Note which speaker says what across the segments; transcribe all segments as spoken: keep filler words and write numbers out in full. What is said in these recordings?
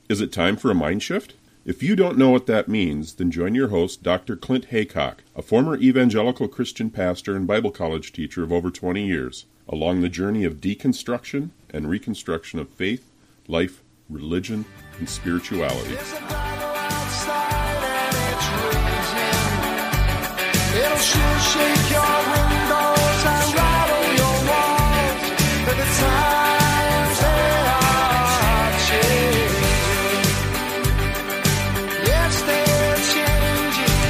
Speaker 1: Is it time for a mind shift? If you don't know what that means, then join your host, Doctor Clint Haycock, a former evangelical Christian pastor and Bible college teacher of over twenty years, along the journey of deconstruction and reconstruction of faith, life, religion, and spirituality.
Speaker 2: There's a battle outside and it's raging. It'll sure shake your windows and rattle your walls. But the times they are changing. Yes, they're changing.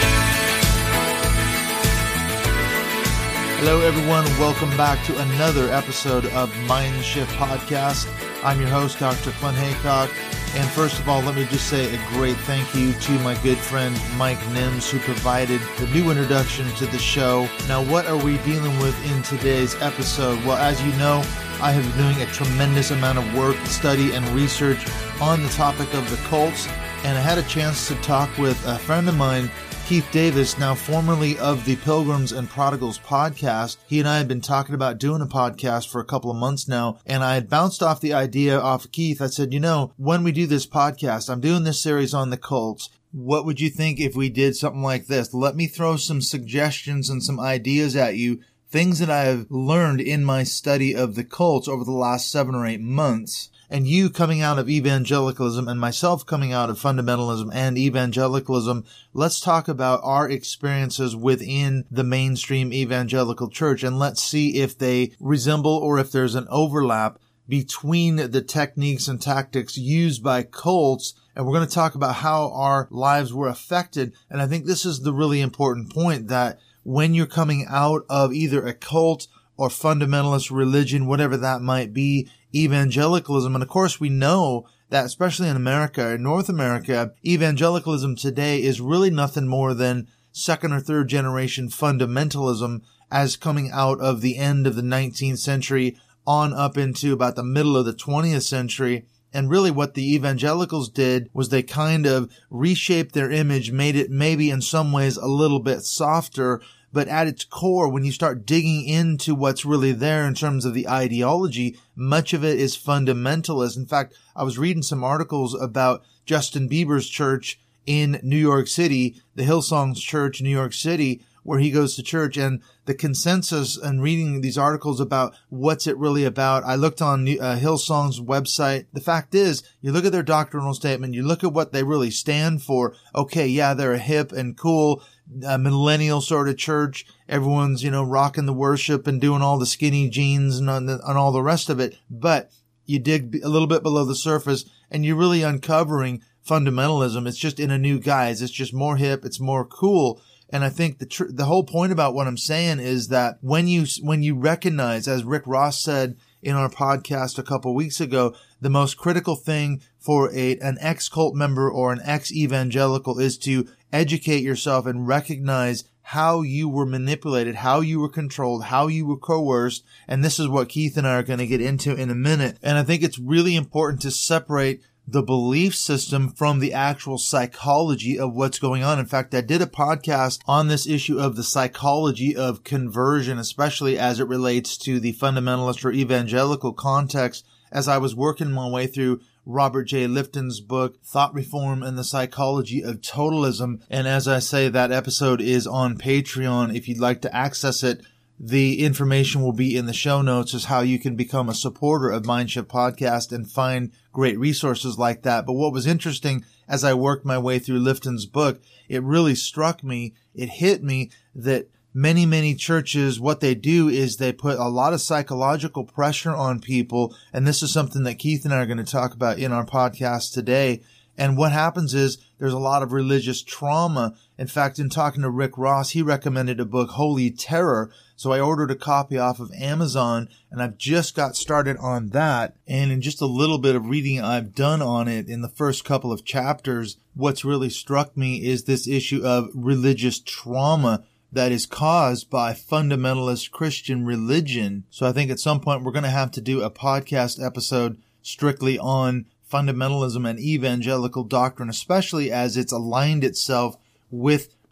Speaker 3: Hello, everyone. Welcome back to another episode of Mind Shift Podcast. I'm your host, Doctor Clint Haycock. And first of all, let me just say a great thank you to my good friend Mike Nims, who provided the new introduction to the show. Now, what are we dealing with in today's episode? Well, as you know, I have been doing a tremendous amount of work, study, and research on the topic of the cults. And I had a chance to talk with a friend of mine, Keith Davis, now formerly of the Pilgrims and Prodigals podcast. He and I had been talking about doing a podcast for a couple of months now, and I had bounced off the idea off of Keith. I said, you know, when we do this podcast, I'm doing this series on the cults. What would you think if we did something like this? Let me throw some suggestions and some ideas at you, things that I have learned in my study of the cults over the last seven or eight months. And you coming out of evangelicalism and myself coming out of fundamentalism and evangelicalism, let's talk about our experiences within the mainstream evangelical church, and let's see if they resemble or if there's an overlap between the techniques and tactics used by cults. And we're going to talk about how our lives were affected. And I think this is the really important point, that when you're coming out of either a cult or fundamentalist religion, whatever that might be, evangelicalism. And of course, we know that especially in America, in North America, evangelicalism today is really nothing more than second or third generation fundamentalism, as coming out of the end of the nineteenth century on up into about the middle of the twentieth century. And really what the evangelicals did was they kind of reshaped their image, made it maybe in some ways a little bit softer. But at its core, when you start digging into what's really there in terms of the ideology, much of it is fundamentalist. In fact, I was reading some articles about Justin Bieber's church in New York City, the Hillsong Church in New York City, where he goes to church, and the consensus and reading these articles about what's it really about. I looked on uh, Hillsong's website. The fact is, you look at their doctrinal statement, you look at what they really stand for. Okay, yeah, they're a hip and cool a millennial sort of church. Everyone's, you know, rocking the worship and doing all the skinny jeans and, and all the rest of it. But you dig a little bit below the surface and you're really uncovering fundamentalism. It's just in a new guise. It's just more hip. It's more cool. And I think the tr- the whole point about what I'm saying is that when you when you recognize, as Rick Ross said in our podcast a couple of weeks ago, the most critical thing for a an ex-cult member or an ex-evangelical is to educate yourself and recognize how you were manipulated, how you were controlled, how you were coerced. And this is what Keith and I are going to get into in a minute. And I think it's really important to separate the belief system from the actual psychology of what's going on. In fact, I did a podcast on this issue of the psychology of conversion, especially as it relates to the fundamentalist or evangelical context, as I was working my way through Robert J. Lifton's book, Thought Reform and the Psychology of Totalism. And as I say, that episode is on Patreon. If you'd like to access it, the information will be in the show notes as how you can become a supporter of Mindshift Podcast and find great resources like that. But what was interesting as I worked my way through Lifton's book, it really struck me, it hit me that many, many churches, what they do is they put a lot of psychological pressure on people. And this is something that Keith and I are going to talk about in our podcast today. And what happens is there's a lot of religious trauma. In fact, in talking to Rick Ross, he recommended a book, Holy Terror. So I ordered a copy off of Amazon, and I've just got started on that. And in just a little bit of reading I've done on it in the first couple of chapters, what's really struck me is this issue of religious trauma that is caused by fundamentalist Christian religion. So I think at some point we're going to have to do a podcast episode strictly on fundamentalism and evangelical doctrine, especially as it's aligned itself with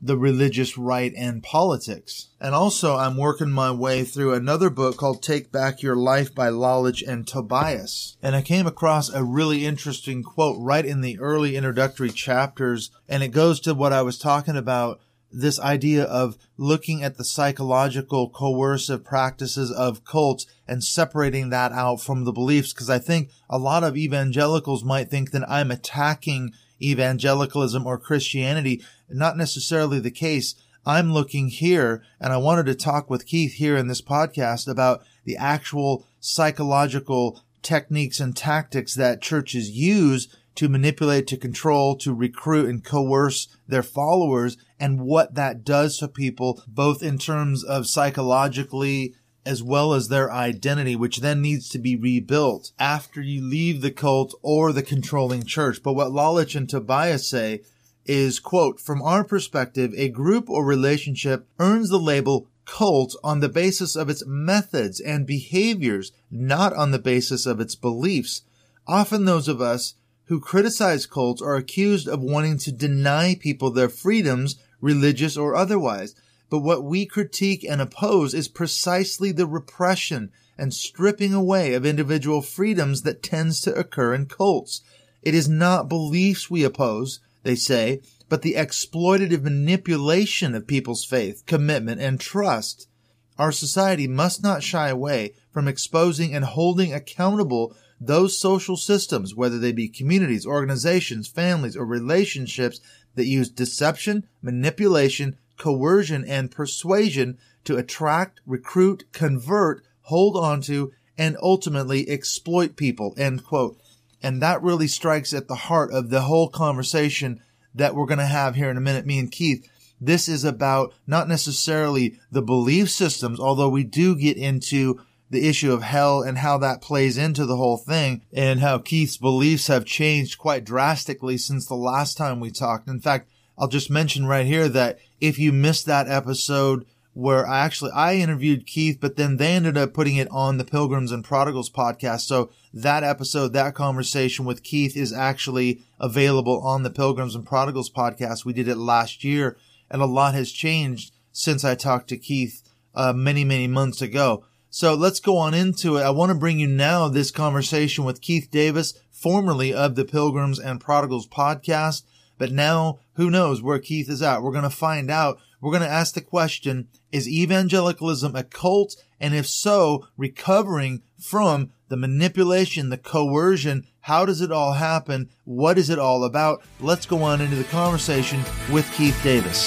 Speaker 3: the religious right and politics. And also, I'm working my way through another book called Take Back Your Life by Lalich and Tobias. And I came across a really interesting quote right in the early introductory chapters, and it goes to what I was talking about, this idea of looking at the psychological coercive practices of cults and separating that out from the beliefs, because I think a lot of evangelicals might think that I'm attacking evangelicalism or Christianity. Not necessarily the case. I'm looking here, and I wanted to talk with Keith here in this podcast about the actual psychological techniques and tactics that churches use to manipulate, to control, to recruit and coerce their followers, and what that does to people, both in terms of psychologically as well as their identity, which then needs to be rebuilt after you leave the cult or the controlling church. But what Lalich and Tobias say is, quote, "From our perspective, a group or relationship earns the label cult on the basis of its methods and behaviors, not on the basis of its beliefs. Often those of us who criticize cults are accused of wanting to deny people their freedoms, religious or otherwise. But what we critique and oppose is precisely the repression and stripping away of individual freedoms that tends to occur in cults. It is not beliefs we oppose, they say, but the exploitative manipulation of people's faith, commitment, and trust. Our society must not shy away from exposing and holding accountable those social systems, whether they be communities, organizations, families, or relationships that use deception, manipulation, coercion, and persuasion to attract, recruit, convert, hold onto, and ultimately exploit people," end quote. And that really strikes at the heart of the whole conversation that we're going to have here in a minute, me and Keith. This is about not necessarily the belief systems, although we do get into the issue of hell and how that plays into the whole thing, and how Keith's beliefs have changed quite drastically since the last time we talked. In fact, I'll just mention right here that if you missed that episode where I actually, I interviewed Keith, but then they ended up putting it on the Pilgrims and Prodigals podcast. So that episode, that conversation with Keith is actually available on the Pilgrims and Prodigals podcast. We did it last year, and a lot has changed since I talked to Keith uh, many, many months ago. So let's go on into it. I want to bring you now this conversation with Keith Davis, formerly of the Pilgrims and Prodigals podcast. But now, who knows where Keith is at? We're going to find out. We're going to ask the question, is evangelicalism a cult? And if so, recovering from the manipulation, the coercion, how does it all happen? What is it all about? Let's go on into the conversation with Keith Davis.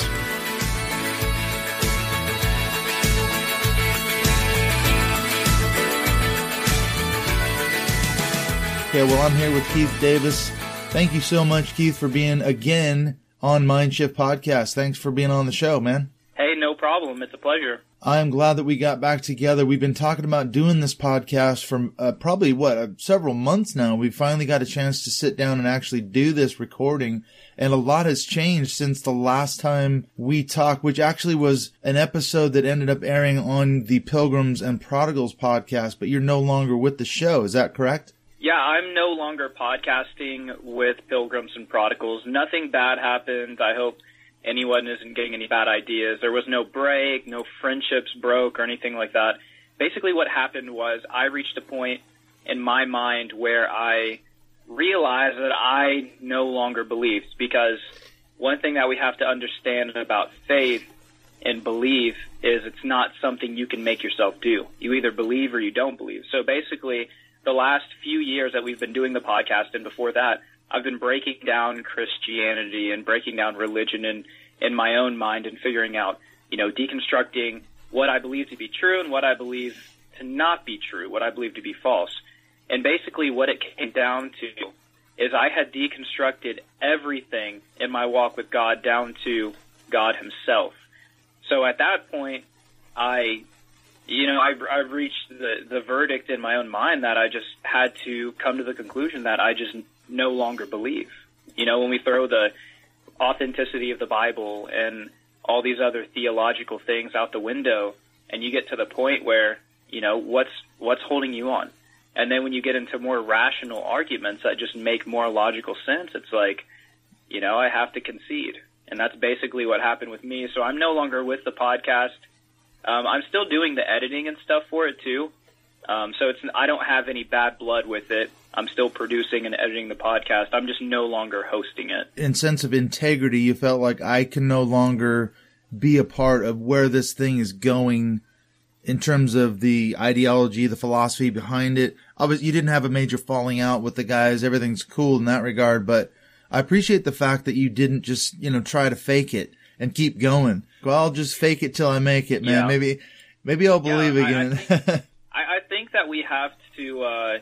Speaker 3: Okay, well, I'm here with Keith Davis. Thank you so much, Keith, for being again on Mindshift Podcast. Thanks for being on the show, man.
Speaker 4: Hey, no problem. It's a pleasure.
Speaker 3: I'm glad that we got back together. We've been talking about doing this podcast for uh, probably, what, uh, several months now. We finally got a chance to sit down and actually do this recording, and a lot has changed since the last time we talked, which actually was an episode that ended up airing on the Pilgrims and Prodigals podcast, but you're no longer with the show. Is that correct?
Speaker 4: Yeah, I'm no longer podcasting with Pilgrims and Prodigals. Nothing bad happened. I hope anyone isn't getting any bad ideas. There was no break, no friendships broke or anything like that. Basically what happened was I reached a point in my mind where I realized that I no longer believed, because one thing that we have to understand about faith and belief is it's not something you can make yourself do. You either believe or you don't believe. So basically, the last few years that we've been doing the podcast, and before that, I've been breaking down Christianity and breaking down religion in, in my own mind and figuring out, you know, deconstructing what I believe to be true and what I believe to not be true, what I believe to be false. And basically what it came down to is I had deconstructed everything in my walk with God down to God himself. So at that point, I... You know, I, I reached the, the verdict in my own mind that I just had to come to the conclusion that I just no longer believe. You know, when we throw the authenticity of the Bible and all these other theological things out the window, and you get to the point where, you know, what's what's holding you on? And then when you get into more rational arguments that just make more logical sense, it's like, you know, I have to concede. And that's basically what happened with me. So I'm no longer with the podcast. Um, I'm still doing the editing and stuff for it too. Um, so it's I don't have any bad blood with it. I'm still producing and editing the podcast. I'm just no longer hosting it.
Speaker 3: In sense of integrity, you felt like I can no longer be a part of where this thing is going in terms of the ideology, the philosophy behind it. Obviously, you didn't have a major falling out with the guys. Everything's cool in that regard, but I appreciate the fact that you didn't just, you know, try to fake it and keep going. Well, I'll just fake it till I make it, man.
Speaker 4: Yeah.
Speaker 3: Maybe, maybe I'll believe
Speaker 4: yeah,
Speaker 3: again.
Speaker 4: I, I, think, I, I think that we have to, uh,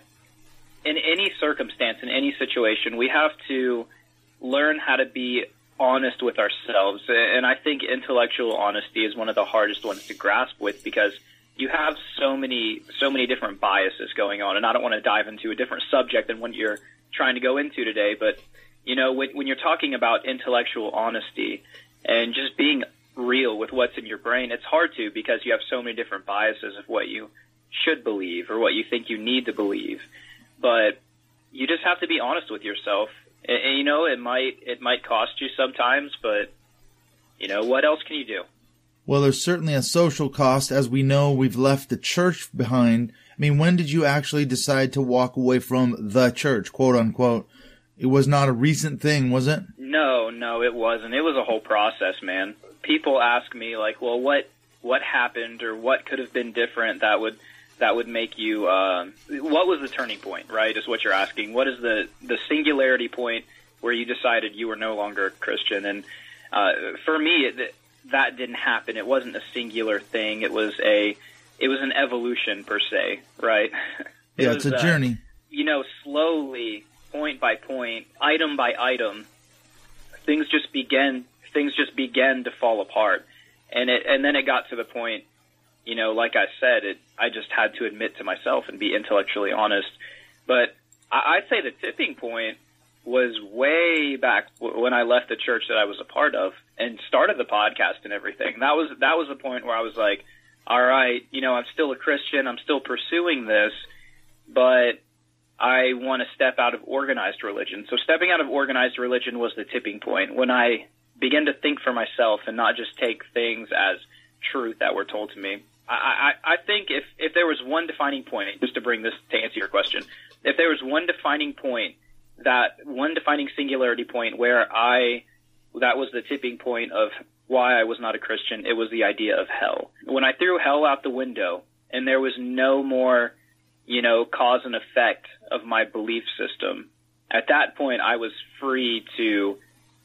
Speaker 4: in any circumstance, in any situation, we have to learn how to be honest with ourselves. And I think intellectual honesty is one of the hardest ones to grasp with, because you have so many, so many different biases going on. And I don't want to dive into a different subject than what you're trying to go into today, but you know, when, when you're talking about intellectual honesty and just being real with what's in your brain, it's hard to, because you have so many different biases of what you should believe or what you think you need to believe. But you just have to be honest with yourself. And, and you know, it might it might cost you sometimes, but you know, what else can you do?
Speaker 3: Well, there's certainly a social cost. As we know, we've left the church behind. I mean, when did you actually decide to walk away from the church, quote unquote? It was not a recent thing, was it?
Speaker 4: No, no, it wasn't. It was a whole process, man. People ask me, like, well, what what happened or what could have been different that would that would make you, uh, what was the turning point, right, is what you're asking. What is the, the singularity point where you decided you were no longer a Christian? And uh, for me, it, that didn't happen. It wasn't a singular thing. It was a it was an evolution, per se, right? It
Speaker 3: Yeah,
Speaker 4: was,
Speaker 3: it's a
Speaker 4: uh,
Speaker 3: journey.
Speaker 4: You know, slowly, point by point, item by item, things just began things just began to fall apart, and it and then it got to the point, you know, like I said, it I just had to admit to myself and be intellectually honest. But I, I'd say the tipping point was way back when I left the church that I was a part of and started the podcast and everything. That was that was the point where I was like, all right, you know, I'm still a Christian, I'm still pursuing this, but I want to step out of organized religion. So stepping out of organized religion was the tipping point, when I began to think for myself and not just take things as truth that were told to me. I, I, I think if, if there was one defining point, just to bring this to answer your question, if there was one defining point, that one defining singularity point where I, that was the tipping point of why I was not a Christian, it was the idea of hell. When I threw hell out the window and there was no more, you know, cause and effect of my belief system, at that point I was free to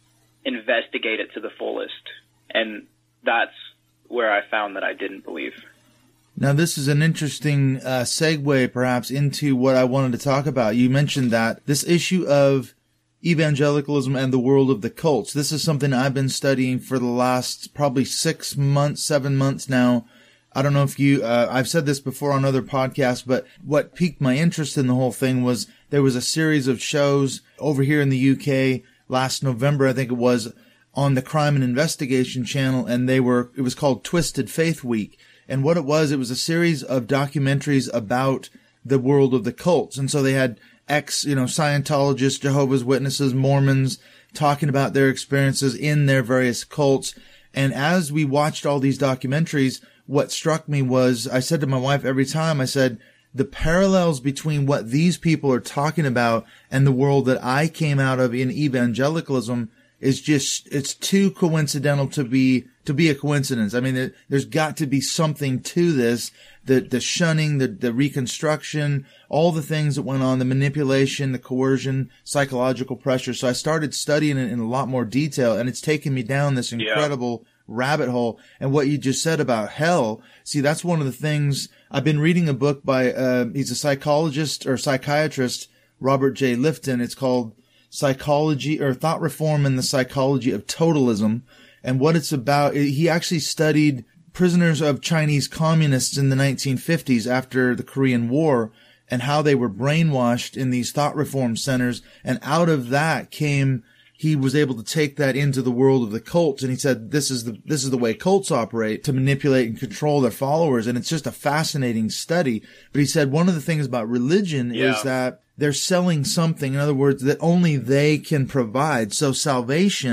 Speaker 4: investigate it to the fullest. And that's where I found that I didn't believe.
Speaker 3: Now, this is an interesting uh, segue, perhaps, into what I wanted to talk about. You mentioned that this issue of evangelicalism and the world of the cults. This is something I've been studying for the last probably six months, seven months now. I don't know if you, uh, I've said this before on other podcasts, but what piqued my interest in the whole thing was there was a series of shows over here in the U K last November, I think it was, on the Crime and Investigation channel, and they were, it was called Twisted Faith Week. And what it was, it was a series of documentaries about the world of the cults. And so they had ex, you know, Scientologists, Jehovah's Witnesses, Mormons talking about their experiences in their various cults. And as we watched all these documentaries, what struck me was, I said to my wife every time, I said, the parallels between what these people are talking about and the world that I came out of in evangelicalism is just, it's too coincidental to be, to be a coincidence. I mean, there, there's got to be something to this, the, the shunning, the, the reconstruction, all the things that went on, the manipulation, the coercion, psychological pressure. So I started studying it in a lot more detail, and it's taken me down this incredible yeah. rabbit hole. And what you just said about hell, see, that's one of the things. I've been reading a book by, uh, he's a psychologist or psychiatrist, Robert J. Lifton. It's called Psychology or Thought Reform and the Psychology of Totalism. And what it's about, he actually studied prisoners of Chinese communists in the nineteen fifties after the Korean War and how they were brainwashed in these thought reform centers. And out of that came, he was able to take that into the world of the cults. And he said, this is the, this is the way cults operate to manipulate and control their followers. And it's just a fascinating study. But he said one of the things about religion yeah. is that they're selling something, in other words, that only they can provide. So salvation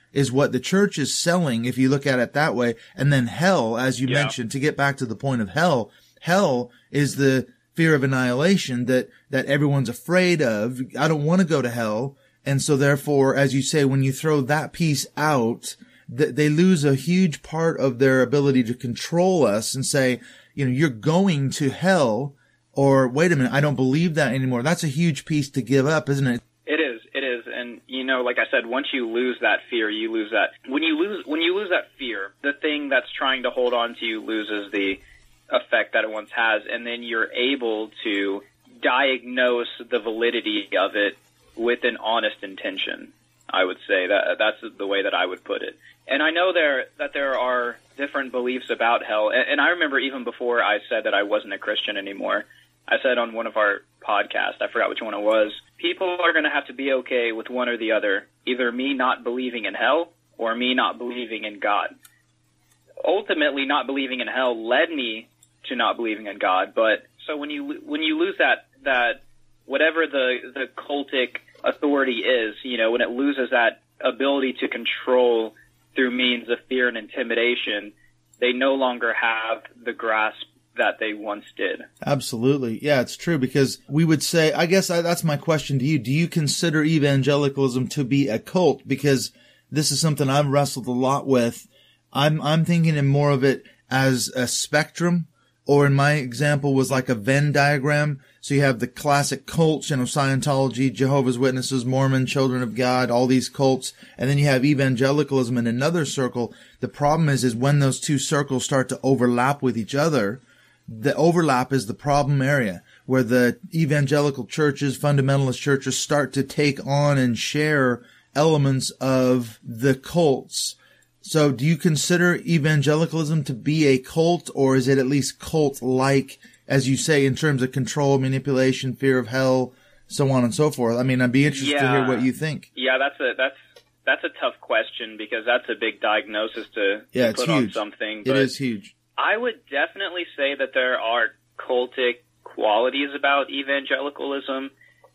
Speaker 3: is what the church is selling, if you look at it that way. And then hell, as you
Speaker 4: Yeah.
Speaker 3: mentioned, to get back to the point of hell, hell is the fear of annihilation that, that everyone's afraid of. I don't want to go to hell. And so therefore, as you say, when you throw that piece out, th- they lose a huge part of their ability to control us and say, you know, you're going to hell, or wait a minute, I don't believe that anymore. That's a huge piece to give up, isn't it?
Speaker 4: It is. It is. And, you know, like I said, once you lose that fear, you lose that. When you lose, when you lose that fear, the thing that's trying to hold on to you loses the effect that it once has. And then you're able to diagnose the validity of it with an honest intention. I would say that that's the way that I would put it. And I know there that there are different beliefs about hell. And, and I remember even before I said that I wasn't a Christian anymore, I said on one of our podcasts, I forgot which one it was, people are going to have to be okay with one or the other, either me not believing in hell or me not believing in God. Ultimately, not believing in hell led me to not believing in God. But so when you when you lose that that whatever the the cultic authority is, you know, when it loses that ability to control through means of fear and intimidation, they no longer have the grasp that they once did.
Speaker 3: Absolutely. Yeah, it's true, because we would say, I guess I, that's my question to you. Do you consider evangelicalism to be a cult? Because this is something I've wrestled a lot with. I'm, I'm thinking in more of it as a spectrum, or in my example was like a Venn diagram. So you have the classic cults, you know, Scientology, Jehovah's Witnesses, Mormon, Children of God, all these cults. And then you have evangelicalism in another circle. The problem is, is when those two circles start to overlap with each other, the overlap is the problem area, where the evangelical churches, fundamentalist churches, start to take on and share elements of the cults. So do you consider evangelicalism to be a cult, or is it at least cult-like, as you say, in terms of control, manipulation, fear of hell, so on and so forth? I mean, I'd be interested
Speaker 4: yeah.
Speaker 3: to hear what you think.
Speaker 4: Yeah, that's a that's that's a tough question, because that's a big diagnosis to,
Speaker 3: Yeah,
Speaker 4: to
Speaker 3: it's
Speaker 4: put
Speaker 3: huge.
Speaker 4: on something.
Speaker 3: It
Speaker 4: But
Speaker 3: is huge.
Speaker 4: I would definitely say that there are cultic qualities about evangelicalism.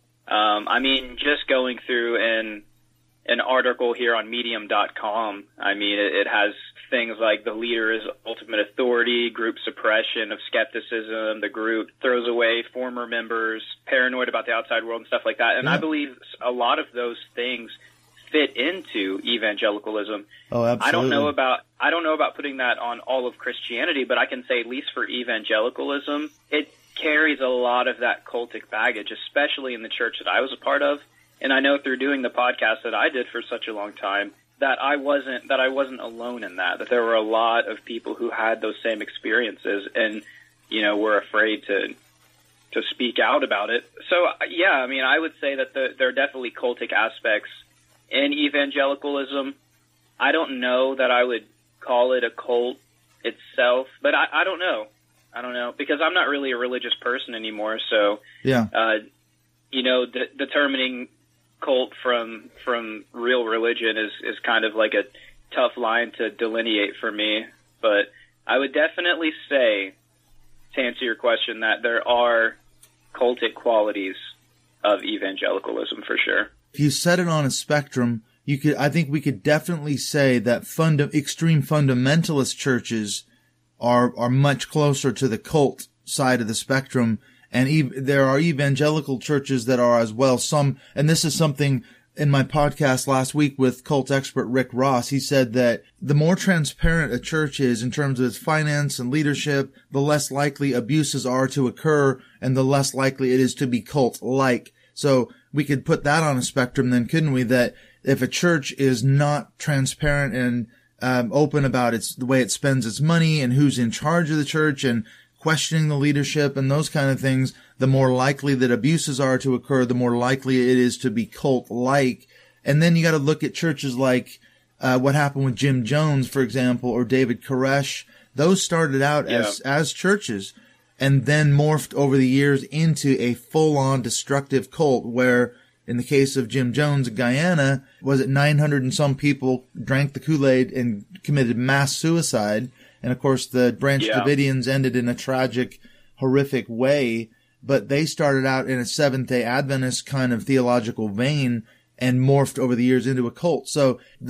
Speaker 4: Um, I mean, just going through an an article here on medium dot com, I mean, it, it has things like the leader is ultimate authority, group suppression of skepticism, the group throws away former members, paranoid about the outside world, and stuff like that. And
Speaker 3: Yeah.
Speaker 4: I believe a lot of those things fit into evangelicalism.
Speaker 3: Oh, absolutely.
Speaker 4: I don't know about I don't know about putting that on all of Christianity, but I can say at least for evangelicalism, it carries a lot of that cultic baggage, especially in the church that I was a part of. And I know through doing the podcast that I did for such a long time that I wasn't that I wasn't alone in that. That there were a lot of people who had those same experiences, and you know, were afraid to to speak out about it. So yeah, I mean, I would say that the, there are definitely cultic aspects in evangelicalism. I don't know that I would call it a cult itself, but I, I don't know. I don't know, because I'm not really a religious person anymore. So,
Speaker 3: Yeah.
Speaker 4: uh, you know, de- determining cult from from real religion is, is kind of like a tough line to delineate for me. But I would definitely say, to answer your question, that there are cultic qualities of evangelicalism for sure.
Speaker 3: If you set it on a spectrum, you could, I think we could definitely say that funda- extreme fundamentalist churches are, are much closer to the cult side of the spectrum. And ev- there are evangelical churches that are as well. Some, and this is something in my podcast last week with cult expert Rick Ross. He said that the more transparent a church is in terms of its finance and leadership, the less likely abuses are to occur, and the less likely it is to be cult-like. So we could put that on a spectrum then, couldn't we? That if a church is not transparent and um, open about its the way it spends its money and who's in charge of the church and questioning the leadership and those kind of things, the more likely that abuses are to occur, the more likely it is to be cult-like. And then you got to look at churches like uh, what happened with Jim Jones, for example, or David Koresh. Those started out
Speaker 4: Yeah.
Speaker 3: as as churches and then morphed over the years into a full-on destructive cult where, in the case of Jim Jones in Guyana, was it nine hundred and some people drank the Kool-Aid and committed mass suicide. And of course, the Branch
Speaker 4: Yeah.
Speaker 3: Davidians ended in a tragic, horrific way. But they started out in a Seventh-day Adventist kind of theological vein and morphed over the years into a cult. So the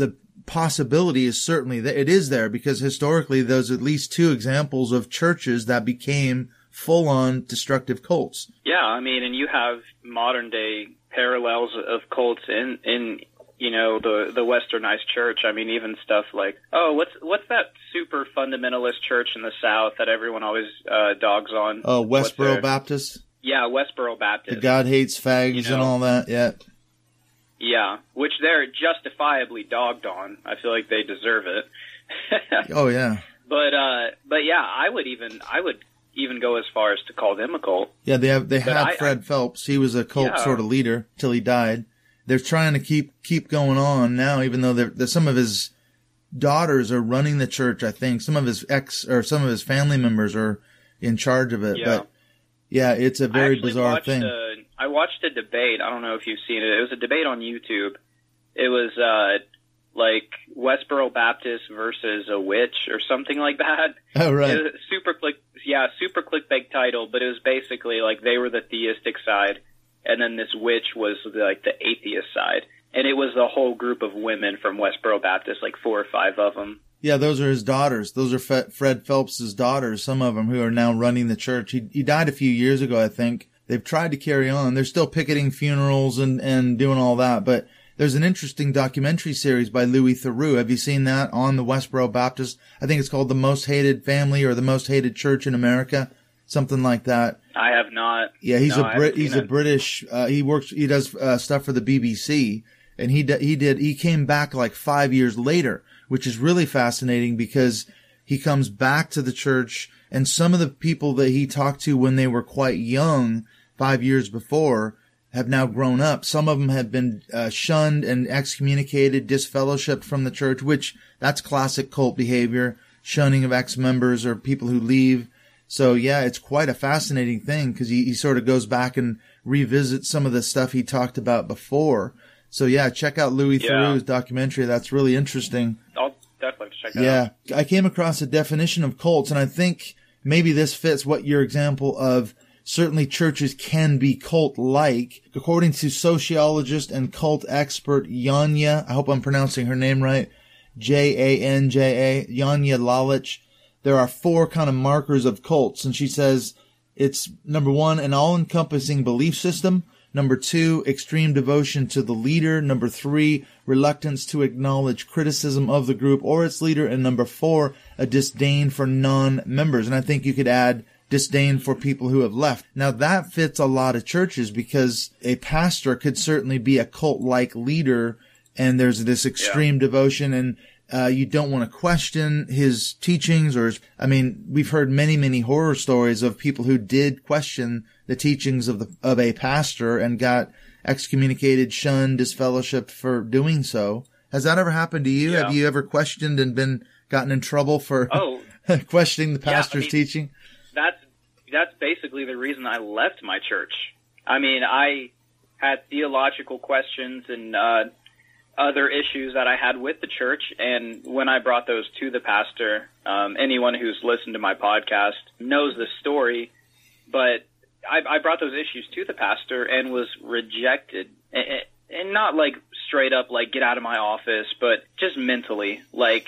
Speaker 3: possibility is certainly there. It is there because historically there's at least two examples of churches that became full-on destructive cults.
Speaker 4: Yeah, I mean, and you have modern day parallels of cults in, in you know, the the Westernized church. I mean, even stuff like, oh, what's what's that super fundamentalist church in the South that everyone always uh, dogs on?
Speaker 3: Oh, Westboro
Speaker 4: their...
Speaker 3: Baptist?
Speaker 4: Yeah, Westboro Baptist.
Speaker 3: The God hates fags, you know? And all that, yeah.
Speaker 4: Yeah, which they're justifiably dogged on. I feel like they deserve it.
Speaker 3: Oh, yeah.
Speaker 4: But, uh, but yeah, I would even, I would even go as far as to call them a cult.
Speaker 3: Yeah, they have, they
Speaker 4: But
Speaker 3: had
Speaker 4: I-
Speaker 3: Fred
Speaker 4: I-
Speaker 3: Phelps. He was a cult
Speaker 4: Yeah.
Speaker 3: sort of leader till he died. They're trying to keep, keep going on now, even though they're, they're, some of his daughters are running the church, I think. Some of his ex, or some of his family members are in charge of it.
Speaker 4: Yeah.
Speaker 3: But, yeah, it's a
Speaker 4: I
Speaker 3: very
Speaker 4: actually
Speaker 3: bizarre
Speaker 4: watched
Speaker 3: thing.
Speaker 4: A, I watched a debate. I don't know if you've seen it. It was a debate on YouTube. It was uh, like Westboro Baptist versus a witch or something like that.
Speaker 3: Oh, right.
Speaker 4: It was a super click, yeah, super clickbait title, but it was basically like they were the theistic side, and then this witch was like the atheist side, and it was the whole group of women from Westboro Baptist, like four or five of them.
Speaker 3: Yeah, those are his daughters. Those are Fe- Fred Phelps' daughters, some of them who are now running the church. He, he died a few years ago, I think. They've tried to carry on. They're still picketing funerals and, and doing all that. But there's an interesting documentary series by Louis Theroux. Have you seen that on the Westboro Baptist? I think it's called The Most Hated Family or The Most Hated Church in America, something like that.
Speaker 4: I have not.
Speaker 3: Yeah, he's
Speaker 4: no,
Speaker 3: a
Speaker 4: I
Speaker 3: Brit.
Speaker 4: haven't
Speaker 3: He's
Speaker 4: seen
Speaker 3: a
Speaker 4: it.
Speaker 3: British. Uh, he works. He does uh, stuff for the B B C, and he d- he did. He came back like five years later, which is really fascinating because he comes back to the church, and some of the people that he talked to when they were quite young, five years before, have now grown up. Some of them have been uh, shunned and excommunicated, disfellowshipped from the church, which that's classic cult behavior, shunning of ex-members or people who leave. So yeah, it's quite a fascinating thing because he, he sort of goes back and revisits some of the stuff he talked about before. So yeah, check out Louis
Speaker 4: Yeah.
Speaker 3: Theroux's documentary. That's really interesting.
Speaker 4: I'll definitely check that out.
Speaker 3: Yeah, I came across a definition of cults, and I think maybe this fits what your example of certainly churches can be cult-like. According to sociologist and cult expert Janja, I hope I'm pronouncing her name right, J A N J A, Janja Lalich, there are four kind of markers of cults, and she says it's, number one, an all-encompassing belief system. Number two, extreme devotion to the leader. Number three, reluctance to acknowledge criticism of the group or its leader. And number four, a disdain for non-members. And I think you could add disdain for people who have left. Now that fits a lot of churches because a pastor could certainly be a cult-like leader, and there's this extreme devotion, and uh, you don't want to question his teachings or his, I mean, we've heard many, many horror stories of people who did question the teachings of the, of a pastor and got excommunicated, shunned, disfellowshipped for doing so. Has that ever happened to you?
Speaker 4: Yeah.
Speaker 3: Have you ever questioned and been gotten in trouble for
Speaker 4: Oh,
Speaker 3: questioning the
Speaker 4: Yeah, I
Speaker 3: pastor's
Speaker 4: mean,
Speaker 3: teaching?
Speaker 4: that's that's basically the reason I left my church. I mean, I had theological questions and uh, other issues that I had with the church, and when I brought those to the pastor, um, anyone who's listened to my podcast knows the story, but I, I brought those issues to the pastor and was rejected, and, and not like straight up like get out of my office, but just mentally, like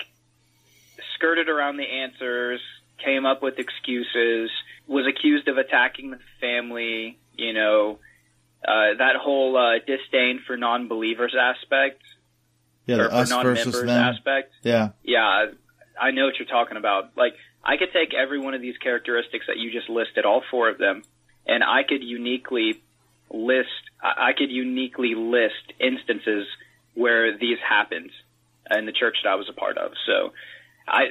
Speaker 4: skirted around the answers, came up with excuses, was accused of attacking the family, you know, uh, that whole uh, disdain for non-believers aspect,
Speaker 3: Yeah,
Speaker 4: or
Speaker 3: the
Speaker 4: for
Speaker 3: us versus
Speaker 4: non-members
Speaker 3: them.
Speaker 4: aspect.
Speaker 3: Yeah.
Speaker 4: Yeah, I know what you're talking about. Like, I could take every one of these characteristics that you just listed, all four of them, and I could uniquely list, I I could uniquely list instances where these happened in the church that I was a part of. So, I,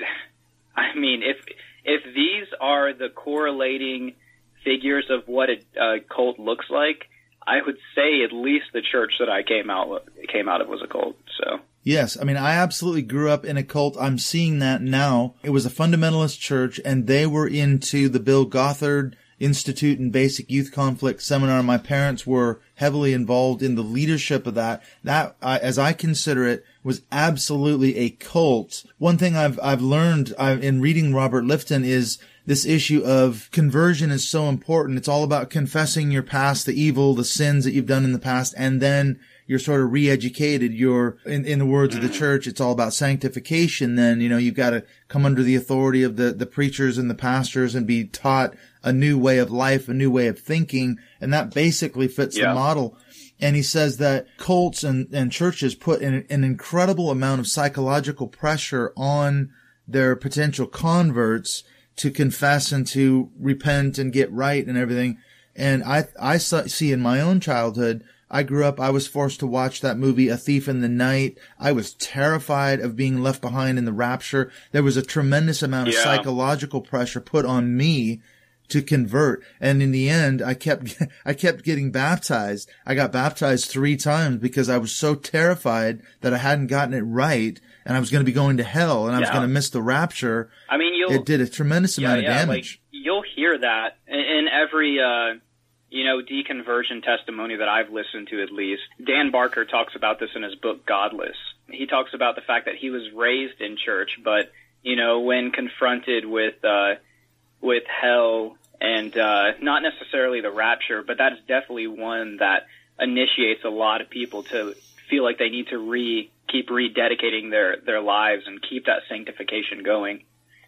Speaker 4: I mean, if if these are the correlating figures of what a, a cult looks like, I would say at least the church that I came out came out of was a cult. So.
Speaker 3: Yes, I mean, I absolutely grew up in a cult. I'm seeing that now. It was a fundamentalist church, and they were into the Bill Gothard Institute and Basic Youth Conflict Seminar. My parents were heavily involved in the leadership of that. That, uh, as I consider it, was absolutely a cult. One thing I've I've learned uh, in reading Robert Lifton is this issue of conversion is so important. It's all about confessing your past, the evil, the sins that you've done in the past, and then you're sort of re-educated. You're, in, in the words of the church, it's all about sanctification. Then, you know, you've got to come under the authority of the, the preachers and the pastors and be taught a new way of life, a new way of thinking. And that basically fits
Speaker 4: Yeah.
Speaker 3: the model. And he says that cults and, and churches put an, an incredible amount of psychological pressure on their potential converts to confess and to repent and get right and everything. And I, I see in my own childhood, I grew up, I was forced to watch that movie, A Thief in the Night. I was terrified of being left behind in the rapture. There was a tremendous amount of
Speaker 4: Yeah.
Speaker 3: psychological pressure put on me to convert. And in the end, I kept, I kept getting baptized. I got baptized three times because I was so terrified that I hadn't gotten it right and I was going to be going to hell and I was
Speaker 4: Yeah.
Speaker 3: going to miss the rapture.
Speaker 4: I mean, you'll
Speaker 3: It did a tremendous
Speaker 4: yeah,
Speaker 3: amount
Speaker 4: yeah,
Speaker 3: of damage.
Speaker 4: Like, you'll hear that in, in every, uh, you know, deconversion testimony that I've listened to, at least. Dan Barker talks about this in his book, Godless. He talks about the fact that he was raised in church, but, you know, when confronted with, uh, with hell and, uh, not necessarily the rapture, but that is definitely one that initiates a lot of people to feel like they need to re, keep rededicating their, their lives and keep that sanctification going.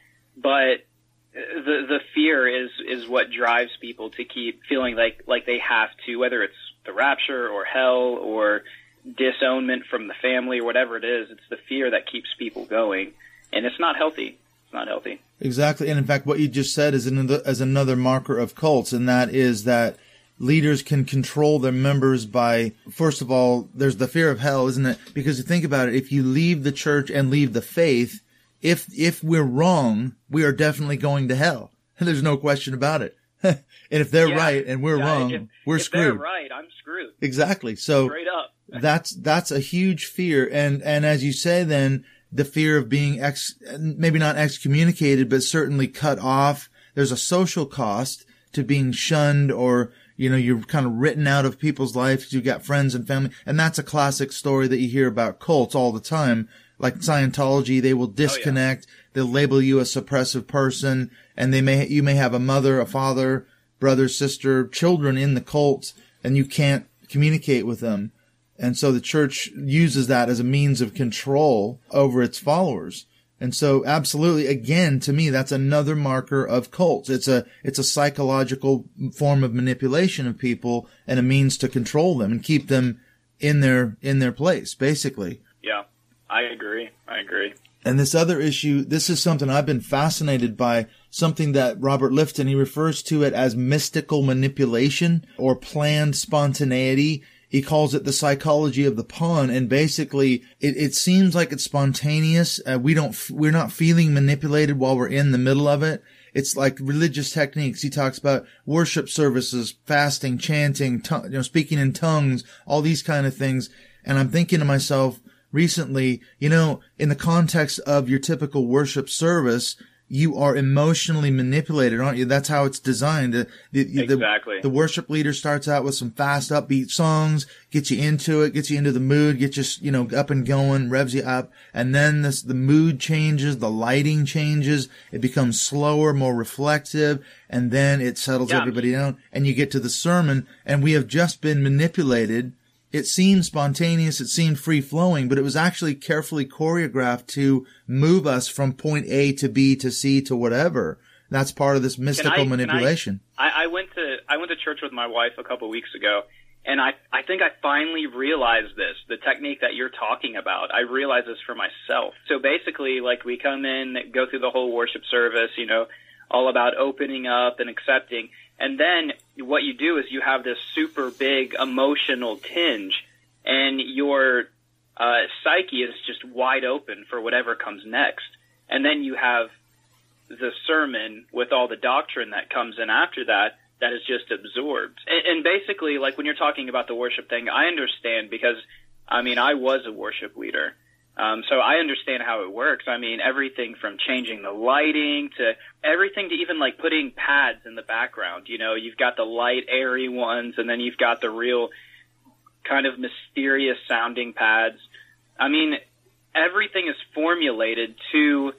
Speaker 4: But the the fear is is what drives people to keep feeling like like they have to, whether it's the rapture or hell or disownment from the family or whatever it is. It's the fear that keeps people going, and it's not healthy. It's not healthy.
Speaker 3: Exactly. And in fact, what you just said is another, as another marker of cults, and that is that leaders can control their members by, first of all, there's the fear of hell, isn't it? Because you think about it, if you leave the church and leave the faith, if if we're wrong, we are definitely going to hell. There's no question about it. And if they're
Speaker 4: Yeah.
Speaker 3: right and we're
Speaker 4: Yeah,
Speaker 3: wrong,
Speaker 4: if,
Speaker 3: we're
Speaker 4: if
Speaker 3: screwed.
Speaker 4: they're right, I'm screwed.
Speaker 3: Exactly. So
Speaker 4: Straight up.
Speaker 3: that's that's a huge fear. And and as you say, then the fear of being ex, maybe not excommunicated, but certainly cut off. There's a social cost to being shunned, or you know, you're kind of written out of people's lives. You've got friends and family, and that's a classic story that you hear about cults all the time. Like Scientology, they will disconnect. Oh, yeah. They'll label you a suppressive person, and they may you may have a mother, a father, brother, sister, children in the cult, and you can't communicate with them. And so the church uses that as a means of control over its followers. And so absolutely, again, to me, that's another marker of cults. It's a, it's a psychological form of manipulation of people and a means to control them and keep them in their, in their place, basically.
Speaker 4: Yeah, I agree. I agree.
Speaker 3: And this other issue, this is something I've been fascinated by, something that Robert Lifton, he refers to it as mystical manipulation or planned spontaneity. He calls it the psychology of the pawn, and basically it, it seems like it's spontaneous. Uh, we don't, we're not feeling manipulated while we're in the middle of it. It's like religious techniques. He talks about worship services, fasting, chanting, tongue, you know, speaking in tongues, all these kind of things. And I'm thinking to myself recently, you know, in the context of your typical worship service, you are emotionally manipulated, aren't you? That's how it's designed. The, the,
Speaker 4: exactly.
Speaker 3: The, the worship leader starts out with some fast, upbeat songs, gets you into it, gets you into the mood, gets you, you know, up and going, revs you up. And then this, the mood changes, the lighting changes, it becomes slower, more reflective, and then it settles
Speaker 4: yeah.
Speaker 3: everybody down. And you get to the sermon, and we have just been manipulated. It seemed spontaneous, it seemed free-flowing, but it was actually carefully choreographed to move us from point A to B to C to whatever. That's part of this mystical
Speaker 4: I,
Speaker 3: manipulation.
Speaker 4: I, I went to I went to church with my wife a couple of weeks ago, and I, I think I finally realized this, the technique that you're talking about. I realized this for myself. So basically, like, we come in, go through the whole worship service, you know, all about opening up and accepting. And then what you do is you have this super big emotional tinge, and your uh, psyche is just wide open for whatever comes next. And then you have the sermon with all the doctrine that comes in after that, that is just absorbed. And, and basically, like, when you're talking about the worship thing, I understand because, I mean, I was a worship leader. Um, so I understand how it works. I mean, everything from changing the lighting to everything to even like putting pads in the background. You know, you've got the light, airy ones, and then you've got the real kind of mysterious sounding pads. I mean, everything is formulated to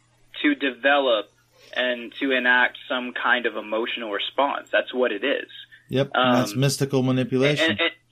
Speaker 4: to develop and to enact some kind of emotional response. That's what it is.
Speaker 3: Yep,
Speaker 4: um,
Speaker 3: and that's mystical manipulation.
Speaker 4: And, and,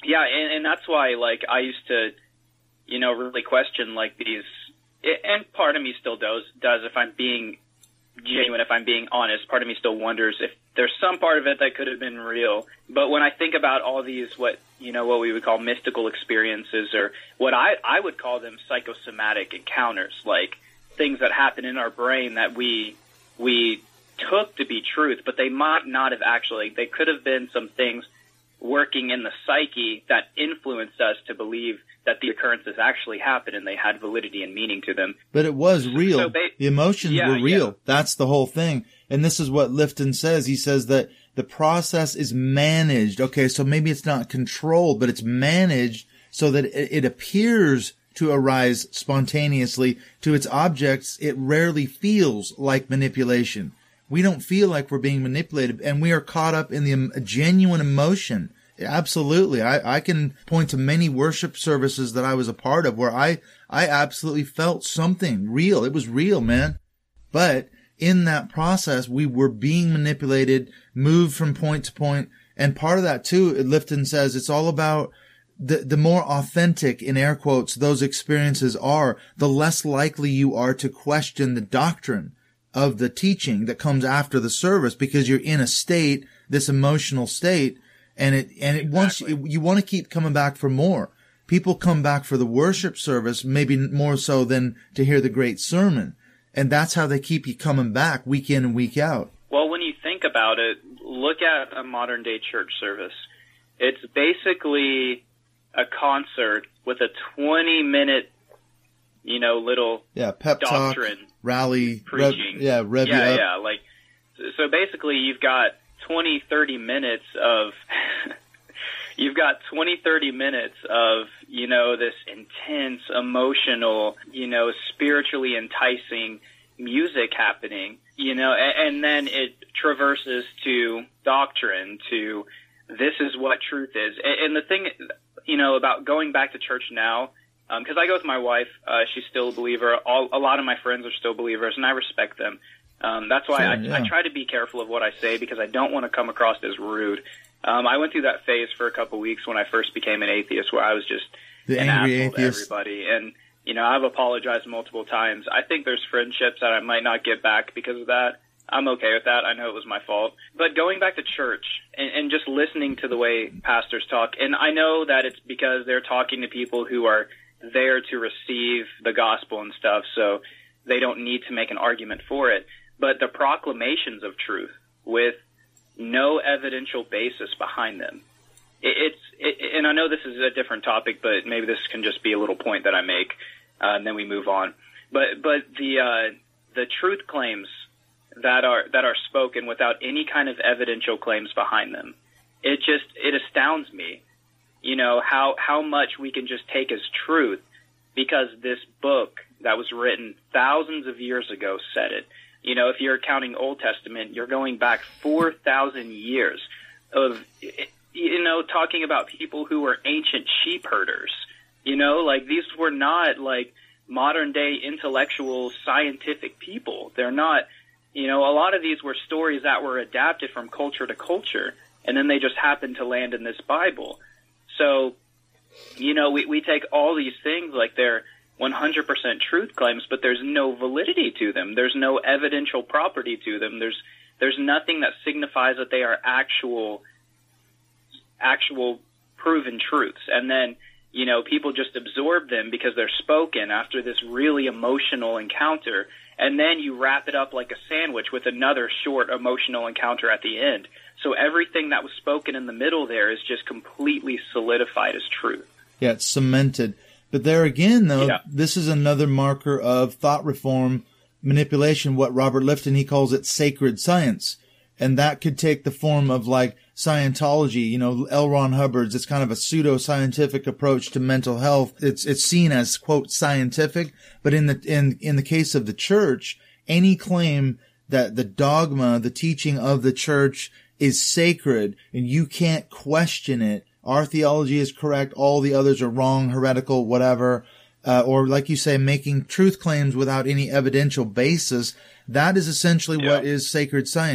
Speaker 4: Yeah, and, and that's why, like, I used to, you know, really question, like, these, and part of me still does, does if I'm being genuine, if I'm being honest, part of me still wonders if there's some part of it that could have been real. But when I think about all these, what, you know, what we would call mystical experiences, or what I, I would call them psychosomatic encounters, like things that happen in our brain that we, we took to be truth, but they might not have actually, they could have been some things working in the psyche that influenced us to believe that the occurrences actually happened and they had validity and meaning to them.
Speaker 3: But it was real.
Speaker 4: So ba-
Speaker 3: the emotions
Speaker 4: yeah,
Speaker 3: were real.
Speaker 4: Yeah.
Speaker 3: That's the whole thing. And this is what Lifton says. He says that the process is managed. Okay, so maybe it's not controlled, but it's managed so that it, it appears to arise spontaneously to its objects. It rarely feels like manipulation. We don't feel like we're being manipulated, and we are caught up in the um, genuine emotion. Absolutely. I, I can point to many worship services that I was a part of where I, I absolutely felt something real. It was real, man. But in that process, we were being manipulated, moved from point to point. And part of that too, Lifton says it's all about the, the more authentic, in air quotes, those experiences are, the less likely you are to question the doctrine of the teaching that comes after the service, because you're in a state, this emotional state. And it, and it wants, you, you want to keep coming back for more. People come back for the worship service, maybe more so than to hear the great sermon. And that's how they keep you coming back week in and week out.
Speaker 4: Well, when you think about it, look at a modern day church service. It's basically a concert with a twenty minute, you know, little
Speaker 3: yeah, pep
Speaker 4: doctrine,
Speaker 3: talk, rally,
Speaker 4: preaching.
Speaker 3: Rev, yeah, rev
Speaker 4: yeah,
Speaker 3: you up.
Speaker 4: yeah. Like, so basically you've got twenty, thirty minutes of, you've got twenty, thirty minutes of, you know, this intense, emotional, you know, spiritually enticing music happening, you know, and, and then it traverses to doctrine, to this is what truth is. And, and the thing, you know, about going back to church now, because um, I go with my wife, uh, she's still a believer. All, a lot of my friends are still believers, and I respect them. Um, that's why
Speaker 3: sure,
Speaker 4: I,
Speaker 3: yeah.
Speaker 4: I try to be careful of what I say, because I don't want to come across as rude. Um, I went through that phase for a couple weeks when I first became an atheist, where I was just
Speaker 3: the
Speaker 4: an
Speaker 3: angry
Speaker 4: asshole
Speaker 3: atheist.
Speaker 4: to everybody. And, you know, I've apologized multiple times. I think there's friendships that I might not get back because of that. I'm okay with that. I know it was my fault. But going back to church and, and just listening to the way pastors talk, and I know that it's because they're talking to people who are there to receive the gospel and stuff, so they don't need to make an argument for it. But the proclamations of truth with no evidential basis behind them, it, it's it, and I know this is a different topic, but maybe this can just be a little point that I make, uh, and then we move on. But but the uh, the truth claims that are that are spoken without any kind of evidential claims behind them, it just it astounds me, you know, how how much we can just take as truth because this book that was written thousands of years ago said it. You know, if you're counting Old Testament, you're going back four thousand years of, you know, talking about people who were ancient sheep herders. You know, like these were not like modern day intellectual scientific people. They're not, you know, a lot of these were stories that were adapted from culture to culture, and then they just happened to land in this Bible. So, you know, we, we take all these things like they're one hundred percent truth claims, but there's no validity to them. There's no evidential property to them. There's there's nothing that signifies that they are actual actual proven truths. And then, you know, people just absorb them because they're spoken after this really emotional encounter, and then you wrap it up like a sandwich with another short emotional encounter at the end. So everything that was spoken in the middle there is just completely solidified as truth.
Speaker 3: Yeah, it's cemented. But there again, though,
Speaker 4: yeah.
Speaker 3: This is another marker of thought reform manipulation, what Robert Lifton, he calls it sacred science. And that could take the form of like Scientology, you know, L. Ron Hubbard's. It's kind of a pseudo-scientific approach to mental health. It's, it's seen as, quote, scientific. But in the, in, in the case of the church, any claim that the dogma, the teaching of the church is sacred and you can't question it, our theology is correct, all the others are wrong, heretical, whatever, uh, or like you say, making truth claims without any evidential basis, that is essentially
Speaker 4: yeah.
Speaker 3: what is sacred science.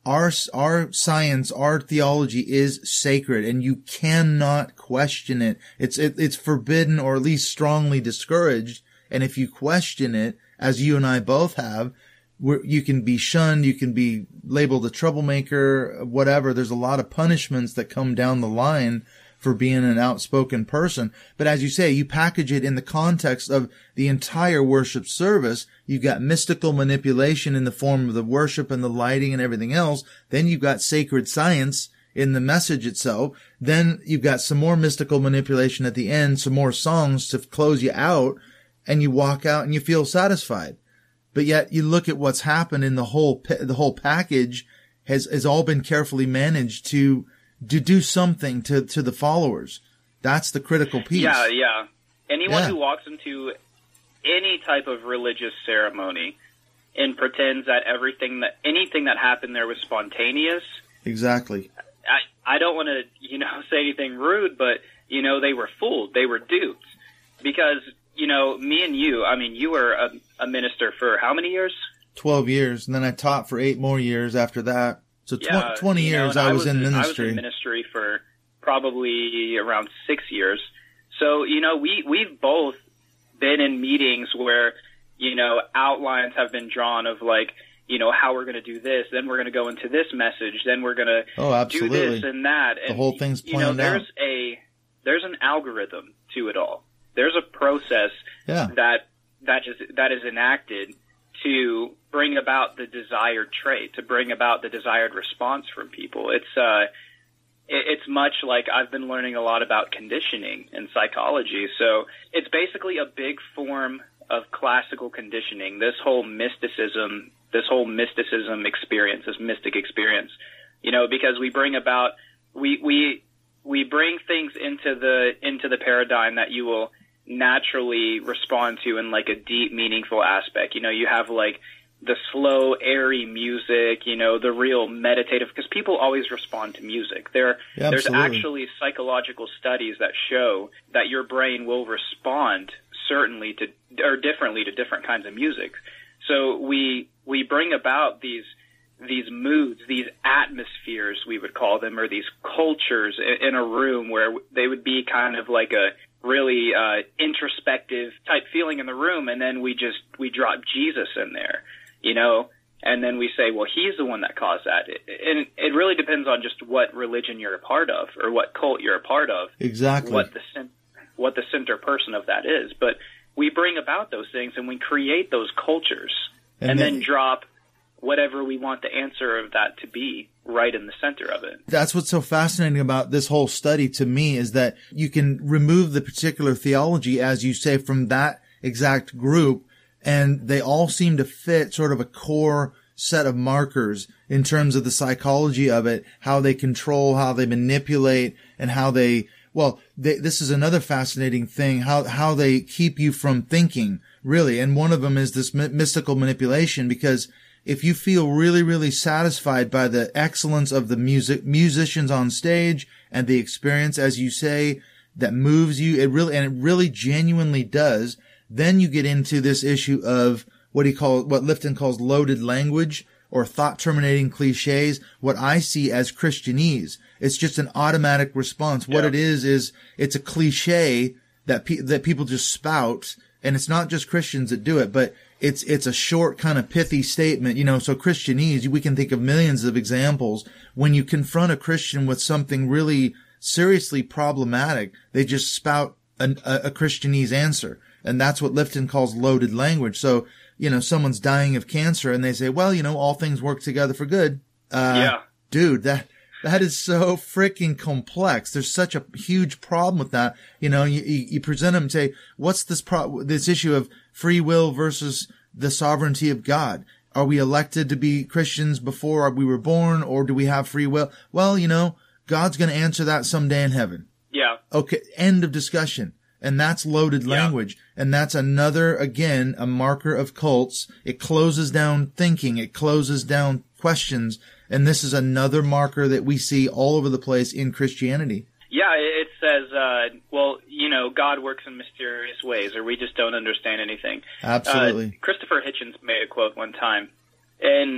Speaker 3: Our, our science, our theology is sacred, and you cannot question it. It's, it, it's forbidden, or at least strongly discouraged. And if you question it, as you and I both have, we're, you can be shunned, you can be labeled a troublemaker, whatever. There's a lot of punishments that come down the line for being an outspoken person. But as you say, you package it in the context of the entire worship service. You've got mystical manipulation in the form of the worship and the lighting and everything else. Then you've got sacred science in the message itself. Then you've got some more mystical manipulation at the end, some more songs to close you out, and you walk out and you feel satisfied. But yet you look at what's happened in the whole, the whole package has, has all been carefully managed to to do something to, to the followers. That's the critical piece.
Speaker 4: Yeah, yeah. Anyone
Speaker 3: Yeah.
Speaker 4: who walks into any type of religious ceremony and pretends that everything that anything that happened there was spontaneous,
Speaker 3: Exactly.
Speaker 4: I I don't want to, you know, say anything rude, but you know, they were fooled. They were duped. Because, you know, me and you, I mean, you were a, a minister for how many years?
Speaker 3: Twelve years, and then I taught for eight more years after that. So tw-
Speaker 4: Yeah,
Speaker 3: twenty
Speaker 4: you know,
Speaker 3: years
Speaker 4: and
Speaker 3: I was in
Speaker 4: I was
Speaker 3: ministry.
Speaker 4: in ministry for probably around six years. So, you know, we, we've both been in meetings where, you know, outlines have been drawn of like, you know, how we're going to do this, then we're going to go into this message, then we're going to
Speaker 3: Oh,
Speaker 4: do
Speaker 3: absolutely.
Speaker 4: this and that. And,
Speaker 3: The whole thing's
Speaker 4: you know,
Speaker 3: planned
Speaker 4: there's
Speaker 3: out.
Speaker 4: a, there's an algorithm to it all. There's a process
Speaker 3: Yeah.
Speaker 4: that, that is, that is enacted to bring about the desired trait, to bring about the desired response from people. It's, uh, it, it's much like I've been learning a lot about conditioning and psychology. So it's basically a big form of classical conditioning, this whole mysticism, this whole mysticism experience, this mystic experience, you know, because we bring about, we, we, we bring things into the, into the paradigm that you will naturally respond to in like a deep, meaningful aspect. You know, you have like the slow, airy music, you know, the real meditative, because people always respond to music. There,
Speaker 3: Yeah,
Speaker 4: there's
Speaker 3: absolutely.
Speaker 4: actually psychological studies that show that your brain will respond certainly to, or differently to different kinds of music. So we, we bring about these, these moods, these atmospheres, we would call them, or these cultures in, in a room where they would be kind of like a really uh, introspective type feeling in the room, and then we just, we drop Jesus in there, you know, and then we say, well, he's the one that caused that. It, and it really depends on just what religion you're a part of, or what cult you're a part of,
Speaker 3: Exactly.
Speaker 4: what the cen- what the center person of that is. But we bring about those things, and we create those cultures,
Speaker 3: And
Speaker 4: and,
Speaker 3: then-
Speaker 4: then drop whatever we want the answer of that to be right in the center of it.
Speaker 3: That's what's so fascinating about this whole study to me, is that you can remove the particular theology, as you say, from that exact group, and they all seem to fit sort of a core set of markers in terms of the psychology of it, how they control, how they manipulate, and how they, well, they, this is another fascinating thing, how, how they keep you from thinking, really. And one of them is this my- mystical manipulation, because if you feel really, really satisfied by the excellence of the music, musicians on stage and the experience, as you say, that moves you, it really, and it really genuinely does, then you get into this issue of what he calls, what Lifton calls loaded language, or thought terminating cliches, what I see as Christianese. It's just an automatic response. What
Speaker 4: Yeah.
Speaker 3: it is, is it's a cliche that pe- that people just spout, and it's not just Christians that do it, but it's, it's a short kind of pithy statement, you know, so Christianese, we can think of millions of examples. When you confront a Christian with something really seriously problematic, they just spout an, a, a Christianese answer. And that's what Lifton calls loaded language. So, you know, someone's dying of cancer and they say, well, you know, all things work together for good. Uh,
Speaker 4: Yeah.
Speaker 3: dude, that, that is so freaking complex. There's such a huge problem with that. You know, you, you, you present them and say, what's this pro, this issue of free will versus the sovereignty of God? Are we elected to be Christians before we were born, or do we have free will? Well, you know, God's going to answer that someday in heaven.
Speaker 4: Yeah.
Speaker 3: Okay. End of discussion. And that's loaded
Speaker 4: Yeah.
Speaker 3: language. And that's another, again, a marker of cults. It closes down thinking. It closes down questions. And this is another marker that we see all over the place in Christianity.
Speaker 4: Yeah, it it says, uh, well, you know, God works in mysterious ways, or we just don't understand anything.
Speaker 3: Absolutely.
Speaker 4: Uh, Christopher Hitchens made a quote one time, and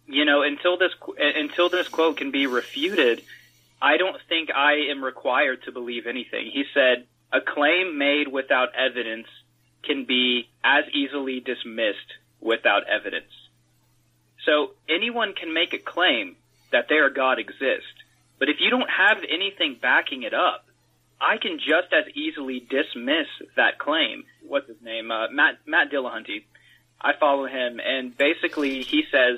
Speaker 4: you know, until this until this quote can be refuted, I don't think I am required to believe anything. He said, a claim made without evidence can be as easily dismissed without evidence. So anyone can make a claim that their God exists, but if you don't have anything backing it up, I can just as easily dismiss that claim. What's his name? Uh, Matt Matt Dillahunty. I follow him, and basically he says,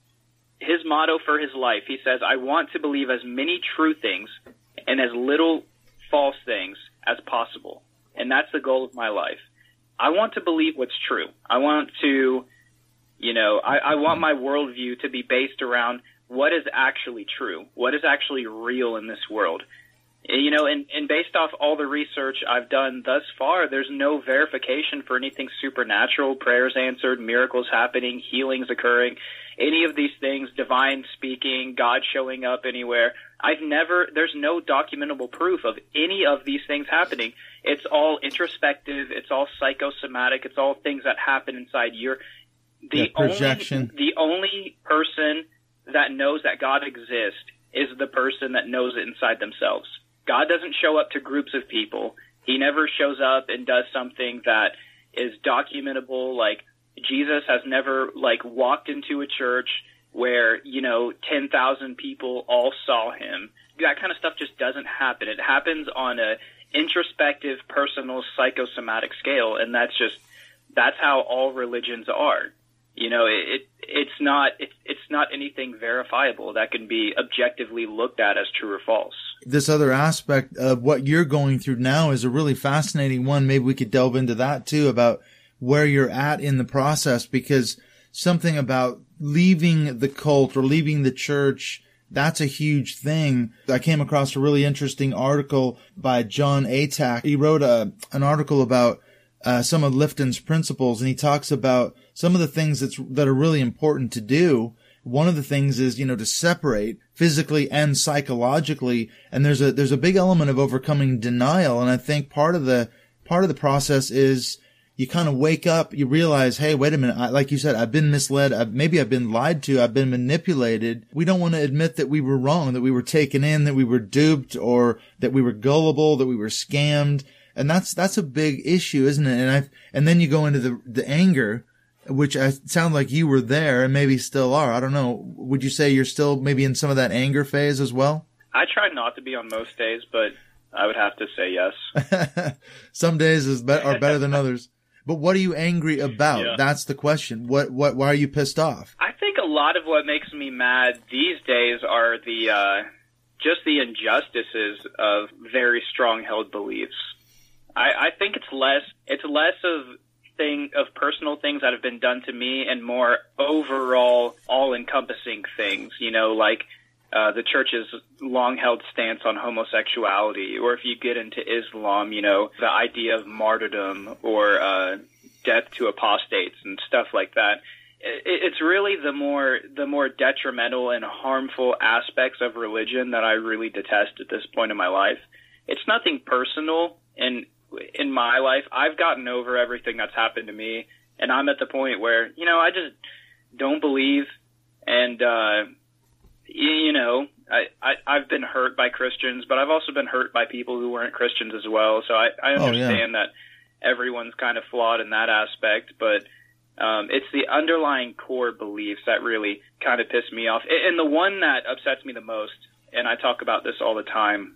Speaker 4: his motto for his life, he says, I want to believe as many true things and as little false things as possible. And that's the goal of my life. I want to believe what's true. I want to, you know, I, I want my worldview to be based around what is actually true, what is actually real in this world. You know, and, and based off all the research I've done thus far, there's no verification for anything supernatural, prayers answered, miracles happening, healings occurring, any of these things, divine speaking, God showing up anywhere. I've never, there's no documentable proof of any of these things happening. It's all introspective, it's all psychosomatic, it's all things that happen inside your, the
Speaker 3: yeah, projection.
Speaker 4: Only, the only person that knows that God exists is the person that knows it inside themselves. God doesn't show up to groups of people. He never shows up and does something that is documentable. Like, Jesus has never, like, walked into a church where, you know, ten thousand people all saw him. That kind of stuff just doesn't happen. It happens on a introspective, personal, psychosomatic scale, and that's just, that's how all religions are. You know, it, it it's not it, it's not anything verifiable that can be objectively looked at as true or false.
Speaker 3: This other aspect of what you're going through now is a really fascinating one. Maybe we could delve into that too, about where you're at in the process, because something about leaving the cult or leaving the church, that's a huge thing. I came across a really interesting article by John Atack. He wrote a an article about uh, some of Lifton's principles, and he talks about some of the things that's, that are really important to do. One of the things is, you know, to separate physically and psychologically. And there's a, there's a big element of overcoming denial. And I think part of the, part of the process is you kind of wake up, you realize, hey, wait a minute. I, like you said, I've been misled. I've, maybe I've been lied to. I've been manipulated. We don't want to admit that we were wrong, that we were taken in, that we were duped, or that we were gullible, that we were scammed. And that's, that's a big issue, isn't it? And I, and then you go into the, the anger, which I sound like you were there and maybe still are. I don't know. Would you say you're still maybe in some of that anger phase as well?
Speaker 4: I try not to be on most days, but I would have to say yes.
Speaker 3: Some days is be- are better than others. But what are you angry about?
Speaker 4: Yeah.
Speaker 3: That's the question. What, what, why are you pissed off?
Speaker 4: I think a lot of what makes me mad these days are the, uh, just the injustices of very strong-held beliefs. I, I think it's less, it's less of thing of personal things that have been done to me and more overall all-encompassing things, you know, like uh, the church's long-held stance on homosexuality, or if you get into Islam, you know, the idea of martyrdom or uh, death to apostates and stuff like that. It, it's really the more the more detrimental and harmful aspects of religion that I really detest at this point in my life. It's nothing personal, and in my life, I've gotten over everything that's happened to me, and I'm at the point where, you know, I just don't believe, and, uh, you, you know, I, I, I've been hurt by Christians, but I've also been hurt by people who weren't Christians as well, so I, I understand
Speaker 3: oh, yeah.
Speaker 4: that everyone's kind of flawed in that aspect, but um, it's the underlying core beliefs that really kind of piss me off, and the one that upsets me the most, and I talk about this all the time,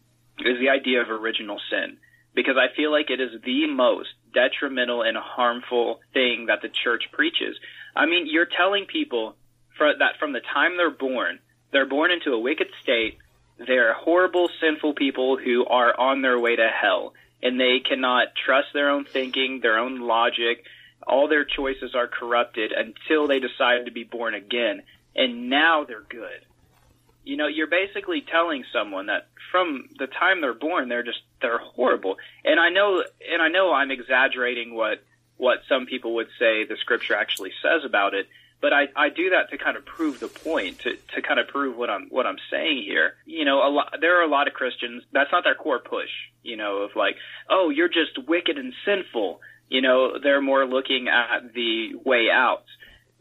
Speaker 4: is the idea of original sin. Because I feel like it is the most detrimental and harmful thing that the church preaches. I mean, you're telling people for, that from the time they're born, they're born into a wicked state, they're horrible, sinful people who are on their way to hell, and they cannot trust their own thinking, their own logic. All their choices are corrupted until they decide to be born again, and now they're good. You know, you're basically telling someone that from the time they're born, they're just, they're horrible. And I know, and I know I'm exaggerating what, what some people would say the scripture actually says about it, but I, I do that to kind of prove the point, to, to kind of prove what I'm, what I'm saying here. You know, a lot, there are a lot of Christians, that's not their core push, you know, of like, oh, you're just wicked and sinful. You know, they're more looking at the way out.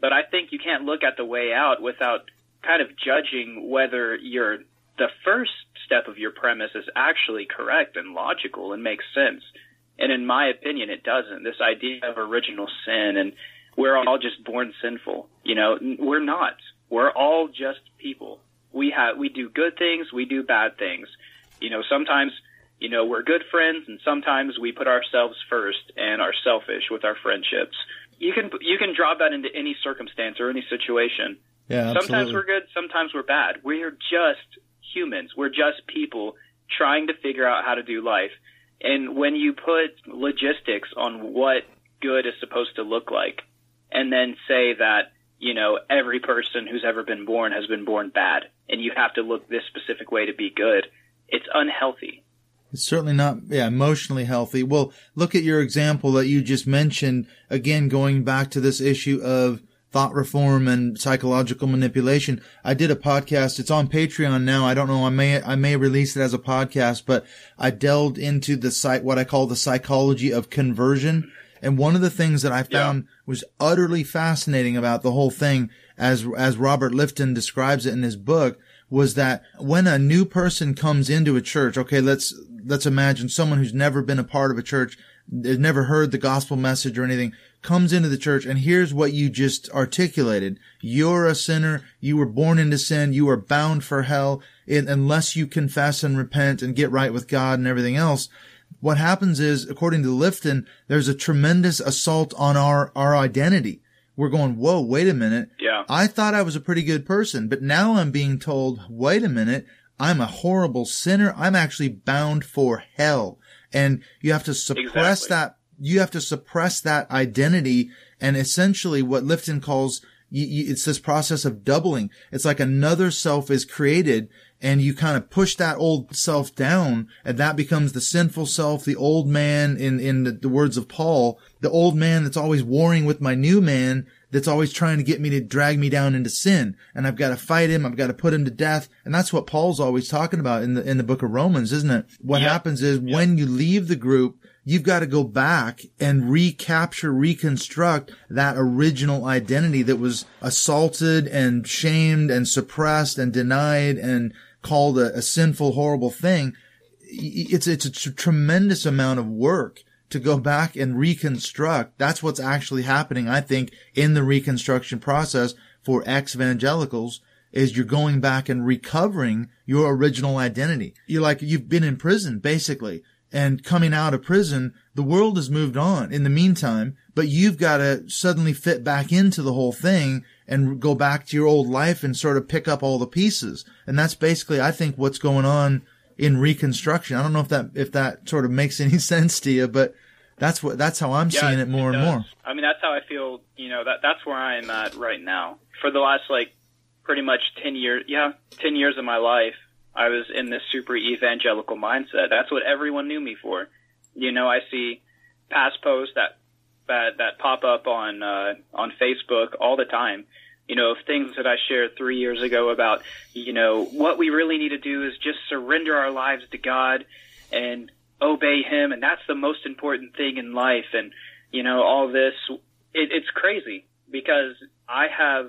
Speaker 4: But I think you can't look at the way out without kind of judging whether your the first step of your premise is actually correct and logical and makes sense. And in my opinion, it doesn't. This idea of original sin and we're all just born sinful. You know, we're not. We're all just people. We have we do good things, we do bad things. You know, sometimes, you know, we're good friends, and sometimes we put ourselves first and are selfish with our friendships. You can you can drop that into any circumstance or any situation.
Speaker 3: Yeah,
Speaker 4: sometimes
Speaker 3: absolutely.
Speaker 4: we're good, sometimes we're bad. We're just humans. We're just people trying to figure out how to do life. And when you put logistics on what good is supposed to look like, and then say that, you know, every person who's ever been born has been born bad, and you have to look this specific way to be good, it's unhealthy.
Speaker 3: It's certainly not, yeah, emotionally healthy. Well, look at your example that you just mentioned, again, going back to this issue of thought reform and psychological manipulation. I did a podcast. It's on Patreon now. I don't know. I may, I may release it as a podcast, but I delved into the site, what I call the psychology of conversion. And one of the things that I found yeah. was utterly fascinating about the whole thing, as, as Robert Lifton describes it in his book, was that when a new person comes into a church, okay, let's, let's imagine someone who's never been a part of a church, has never heard the gospel message or anything, comes into the church, and here's what you just articulated. You're a sinner. You were born into sin. You are bound for hell it, unless you confess and repent and get right with God and everything else. What happens is, according to Lifton, there's a tremendous assault on our, our identity. We're going, whoa, wait a minute.
Speaker 4: Yeah.
Speaker 3: I thought I was a pretty good person, but now I'm being told, wait a minute, I'm a horrible sinner. I'm actually bound for hell. And you have to suppress
Speaker 4: Exactly.
Speaker 3: that. You have to suppress that identity. And essentially what Lifton calls, you, you, it's this process of doubling. It's like another self is created, and you kind of push that old self down, and that becomes the sinful self, the old man, in, in the, the words of Paul, the old man that's always warring with my new man, that's always trying to get me to drag me down into sin. And I've got to fight him. I've got to put him to death. And that's what Paul's always talking about in the, in the book of Romans, isn't it? What
Speaker 4: Yep.
Speaker 3: happens is
Speaker 4: Yep.
Speaker 3: when you leave the group, you've got to go back and recapture, reconstruct that original identity that was assaulted and shamed and suppressed and denied and called a, a sinful, horrible thing. It's, it's a tr- tremendous amount of work to go back and reconstruct. That's what's actually happening, I think, in the reconstruction process for ex-evangelicals, is you're going back and recovering your original identity. You're like, you've been in prison, basically. And coming out of prison, the world has moved on in the meantime, but you've got to suddenly fit back into the whole thing and go back to your old life and sort of pick up all the pieces. And that's basically, I think, what's going on in reconstruction. I don't know if that, if that sort of makes any sense to you, but that's what, that's how I'm
Speaker 4: Yeah,
Speaker 3: seeing it more
Speaker 4: it
Speaker 3: and
Speaker 4: does.
Speaker 3: more.
Speaker 4: I mean, that's how I feel, you know, that that's where I am at right now. For the last, like, pretty much ten years, yeah, ten years of my life, I was in this super evangelical mindset. That's what everyone knew me for. You know, I see past posts that that, that pop up on uh, on Facebook all the time. You know, of things that I shared three years ago about, you know, what we really need to do is just surrender our lives to God and obey Him, and that's the most important thing in life. And, you know, all this, it, it's crazy because I have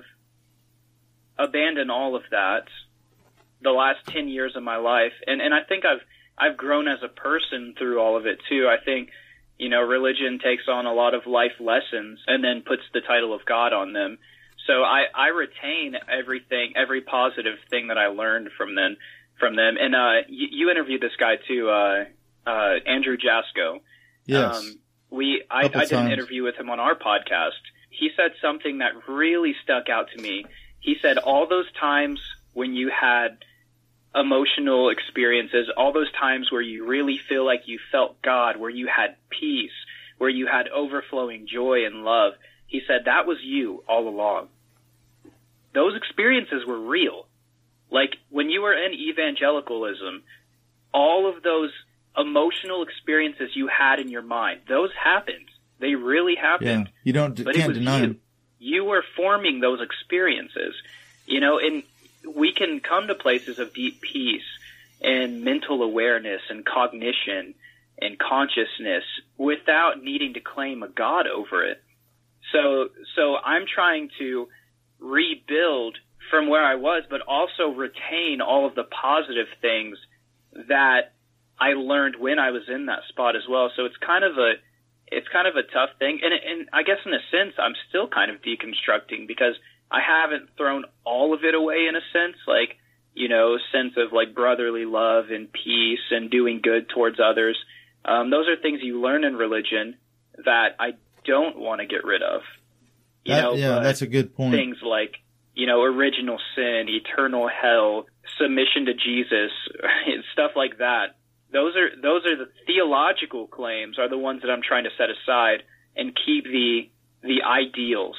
Speaker 4: abandoned all of that the last ten years of my life. And, and I think I've, I've grown as a person through all of it too. I think, you know, religion takes on a lot of life lessons and then puts the title of God on them. So I, I retain everything, every positive thing that I learned from them, from them. And, uh, you, you interviewed this guy too, uh, uh, Andrew Jasko.
Speaker 3: Yes.
Speaker 4: Um, we, I,
Speaker 3: Couple
Speaker 4: I did an
Speaker 3: times.
Speaker 4: interview with him on our podcast. He said something that really stuck out to me. He said all those times when you had emotional experiences, all those times where you really feel like you felt God, where you had peace, where you had overflowing joy and love, he said that was you all along. Those experiences were real. Like when you were in evangelicalism, all of those emotional experiences you had in your mind, those happened. They really happened.
Speaker 3: Yeah, you don't,
Speaker 4: But it
Speaker 3: can't
Speaker 4: was
Speaker 3: deny
Speaker 4: you.
Speaker 3: them.
Speaker 4: You were forming those experiences, you know, and we can come to places of deep peace and mental awareness and cognition and consciousness without needing to claim a God over it. So, so I'm trying to rebuild from where I was, but also retain all of the positive things that I learned when I was in that spot as well. So it's kind of a, it's kind of a tough thing. And, and I guess in a sense, I'm still kind of deconstructing because I haven't thrown all of it away in a sense, like, you know, sense of like brotherly love and peace and doing good towards others. Um, those are things you learn in religion that I don't want to get rid of. You
Speaker 3: That,
Speaker 4: know,
Speaker 3: yeah, that's a good point.
Speaker 4: Things like, you know, original sin, eternal hell, submission to Jesus, stuff like that. Those are those are the theological claims are the ones that I'm trying to set aside and keep the the ideals.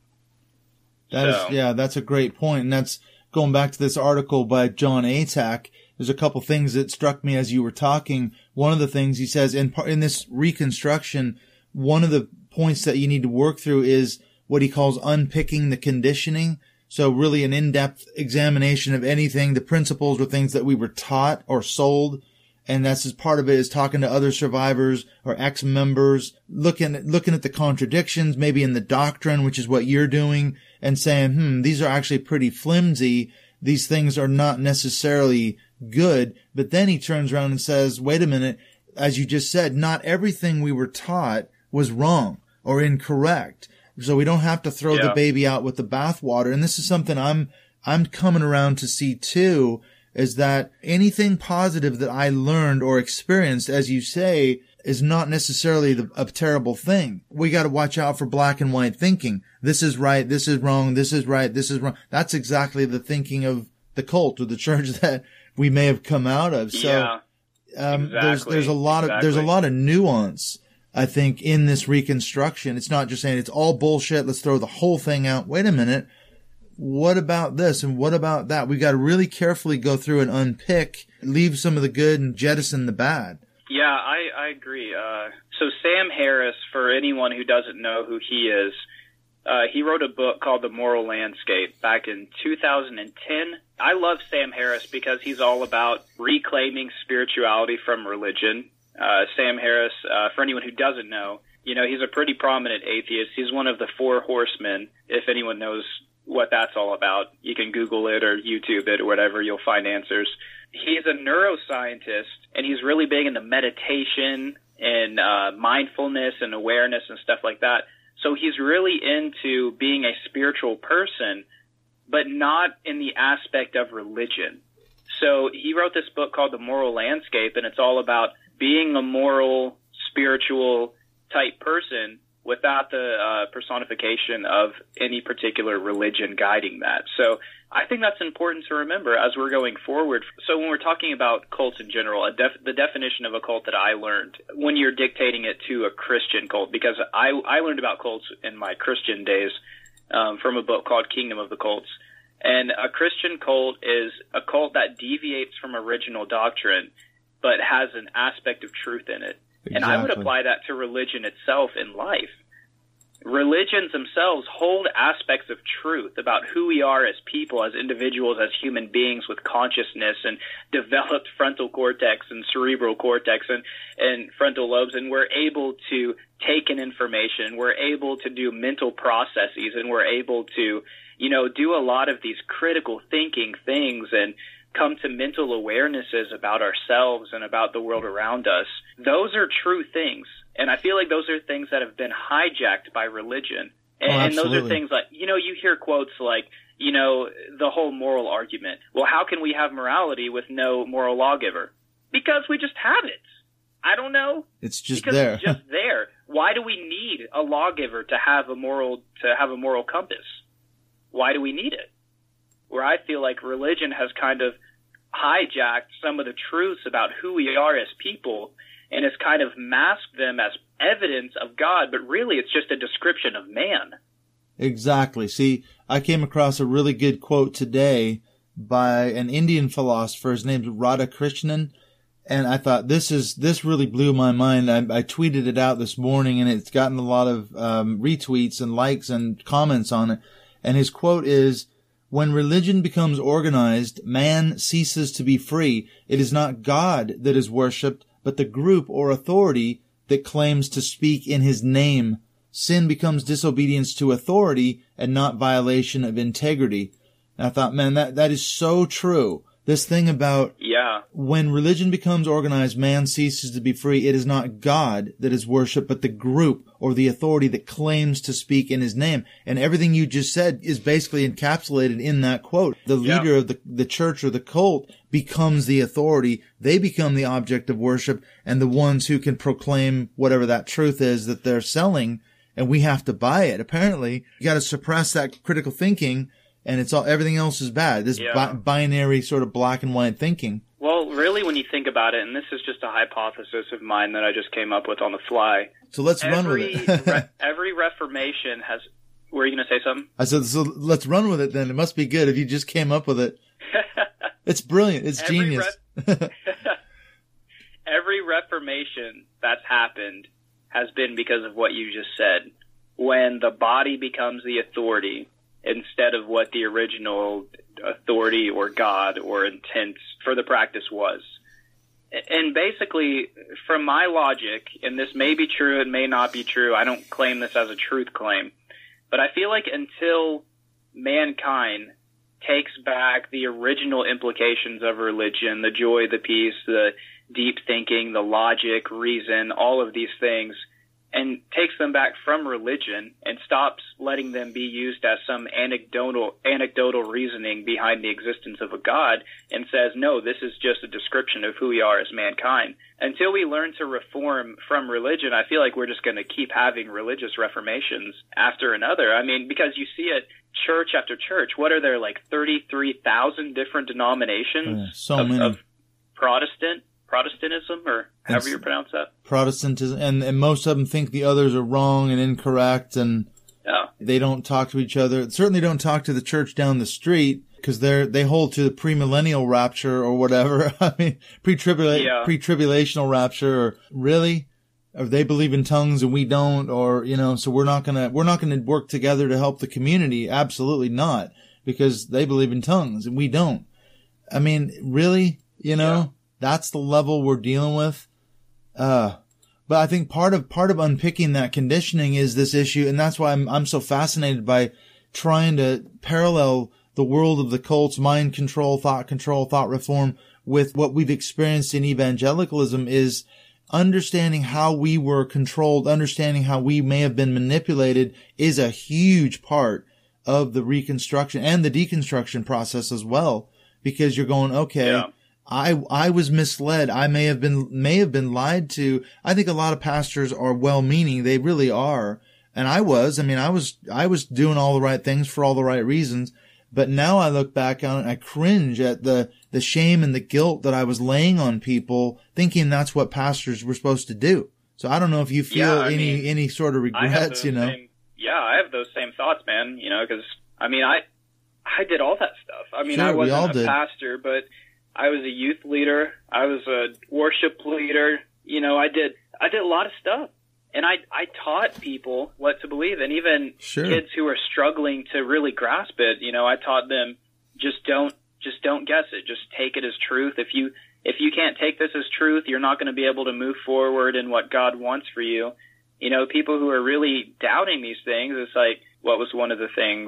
Speaker 3: That
Speaker 4: So-
Speaker 3: is, yeah, that's a great point. And that's going back to this article by John Atack. There's a couple things that struck me as you were talking. One of the things he says in par- in this reconstruction, one of the points that you need to work through is what he calls unpicking the conditioning. So really an in-depth examination of anything, the principles or things that we were taught or sold. And that's as part of it is talking to other survivors or ex-members, looking at, looking at the contradictions, maybe in the doctrine, which is what you're doing, and saying, hmm, these are actually pretty flimsy. These things are not necessarily good. But then he turns around and says, wait a minute, as you just said, not everything we were taught was wrong or incorrect. So we don't have to throw
Speaker 4: Yeah.
Speaker 3: the baby out with the bathwater. And this is something I'm, I'm coming around to see too, is that anything positive that I learned or experienced, as you say, is not necessarily the, a terrible thing. We got to watch out for black and white thinking. This is right. This is wrong. This is right. This is wrong. That's exactly the thinking of the cult or the church that we may have come out of. So,
Speaker 4: yeah,
Speaker 3: um,
Speaker 4: exactly,
Speaker 3: there's, there's a lot
Speaker 4: exactly.
Speaker 3: of, there's a lot of nuance, I think, in this reconstruction. It's not just saying it's all bullshit. Let's throw the whole thing out. Wait a minute. What about this and what about that? We got to really carefully go through and unpick, leave some of the good and jettison the bad.
Speaker 4: Yeah, I, I agree. Uh, so Sam Harris, for anyone who doesn't know who he is, uh, he wrote a book called The Moral Landscape back in two thousand ten. I love Sam Harris because he's all about reclaiming spirituality from religion. Uh, Sam Harris, uh, for anyone who doesn't know, you know, he's a pretty prominent atheist. He's one of the four horsemen, if anyone knows what that's all about. You can Google it or YouTube it or whatever. You'll find answers. He's a neuroscientist, and he's really big into meditation and uh, mindfulness and awareness and stuff like that. So he's really into being a spiritual person, but not in the aspect of religion. So he wrote this book called The Moral Landscape, and it's all about being a moral, spiritual type person without the uh, personification of any particular religion guiding that. So I think that's important to remember as we're going forward. So when we're talking about cults in general, a def- the definition of a cult that I learned when you're dictating it to a Christian cult, because I, I learned about cults in my Christian days um, from a book called Kingdom of the Cults. And a Christian cult is a cult that deviates from original doctrine, but has an aspect of truth in it. And I would
Speaker 3: Exactly.
Speaker 4: apply that to religion itself in life. Religions themselves hold aspects of truth about who we are as people, as individuals, as human beings with consciousness and developed frontal cortex and cerebral cortex and, and frontal lobes. And we're able to take in information. We're able to do mental processes, and we're able to, you know, do a lot of these critical thinking things and come to mental awarenesses about ourselves and about the world around us. Those are true things. And I feel like those are things that have been hijacked by religion. And,
Speaker 3: Oh,
Speaker 4: and those are
Speaker 3: absolutely.
Speaker 4: things like, you know, you hear quotes like, you know, the whole moral argument. Well, how can we have morality with no moral lawgiver? Because we just have it. I don't know.
Speaker 3: It's just
Speaker 4: because
Speaker 3: there.
Speaker 4: it's just there. Why do we need a lawgiver to have a moral to have a moral compass? Why do we need it? Where I feel like religion has kind of hijacked some of the truths about who we are as people and has kind of masked them as evidence of God, but really it's just a description of man.
Speaker 3: Exactly. See, I came across a really good quote today by an Indian philosopher. His name's Radhakrishnan. And I thought this is, this really blew my mind. I, I tweeted it out this morning, and it's gotten a lot of um, retweets and likes and comments on it. And his quote is, "When religion becomes organized, man ceases to be free. It is not God that is worshipped, but the group or authority that claims to speak in his name. sin becomes disobedience to authority and not violation of integrity. And I thought, man, that, that is so true. This thing about
Speaker 4: Yeah.
Speaker 3: when religion becomes organized, man ceases to be free. It is not God that is worshipped, but the group or the authority that claims to speak in his name. And everything you just said is basically encapsulated in that quote. The
Speaker 4: Yeah.
Speaker 3: leader of the, the church or the cult becomes the authority. They become the object of worship and the ones who can proclaim whatever that truth is that they're selling. And we have to buy it. Apparently, you got to suppress that critical thinking. And it's all, everything else is bad. This
Speaker 4: Yeah.
Speaker 3: bi- binary sort of black and white thinking.
Speaker 4: Well, really, when you think about it, and this is just a hypothesis of mine that I just came up with on the fly.
Speaker 3: So let's run with
Speaker 4: Every
Speaker 3: it.
Speaker 4: re- every Reformation has. Were you going to say something?
Speaker 3: I said, so let's run with it then. It must be good if you just came up with it. It's brilliant. It's
Speaker 4: Every
Speaker 3: genius.
Speaker 4: Every Reformation that's happened has been because of what you just said. When the body becomes the authority instead of what the original authority or God or intent for the practice was. And basically, from my logic, and this may be true, it may not be true, I don't claim this as a truth claim, but I feel like until mankind takes back the original implications of religion, the joy, the peace, the deep thinking, the logic, reason, all of these things, and takes them back from religion and stops letting them be used as some anecdotal anecdotal reasoning behind the existence of a God and says, no, this is just a description of who we are as mankind. Until we learn to reform from religion, I feel like we're just going to keep having religious reformations after another. I mean, because you see it church after church. What are there, like thirty-three thousand different denominations
Speaker 3: Yeah, so
Speaker 4: of,
Speaker 3: many.
Speaker 4: of Protestant Protestantism, or however you pronounce that?
Speaker 3: Protestantism, and, and most of them think the others are wrong and incorrect, and
Speaker 4: Yeah.
Speaker 3: they don't talk to each other. Certainly don't talk to the church down the street because they're they hold to the premillennial rapture or whatever. I mean, pre-tribula-
Speaker 4: Yeah.
Speaker 3: pre-tribulational rapture. Or really, or they believe in tongues and we don't, or you know, so we're not gonna we're not gonna work together to help the community. Absolutely not, because they believe in tongues and we don't. I mean, really, you know.
Speaker 4: Yeah.
Speaker 3: That's the level we're dealing with. Uh, but I think part of, part of unpicking that conditioning is this issue. And that's why I'm, I'm so fascinated by trying to parallel the world of the cults, mind control, thought control, thought reform with what we've experienced in evangelicalism is understanding how we were controlled, understanding how we may have been manipulated is a huge part of the reconstruction and the deconstruction process as well. Because you're going, okay.
Speaker 4: Yeah.
Speaker 3: I, I was misled. I may have been, may have been lied to. I think a lot of pastors are well-meaning. They really are. And I was, I mean, I was, I was doing all the right things for all the right reasons. But now I look back on it, I cringe at the, the shame and the guilt that I was laying on people thinking that's what pastors were supposed to do. So I don't know if you feel
Speaker 4: Yeah, I
Speaker 3: any,
Speaker 4: mean,
Speaker 3: any sort of
Speaker 4: I have
Speaker 3: regrets,
Speaker 4: those
Speaker 3: you know?
Speaker 4: Same, yeah, I have those same thoughts, man. You know, because I mean, I I did all that stuff. I mean,
Speaker 3: Sure,
Speaker 4: I
Speaker 3: we all
Speaker 4: wasn't a
Speaker 3: did.
Speaker 4: pastor, but I was a youth leader. I was a worship leader. You know, I did I did a lot of stuff, and I I taught people what to believe, and even
Speaker 3: Sure.
Speaker 4: kids who are struggling to really grasp it. You know, I taught them just don't just don't guess it. Just take it as truth. If you if you can't take this as truth, you're not going to be able to move forward in what God wants for you. You know, people who are really doubting these things, it's like, what was one of the things?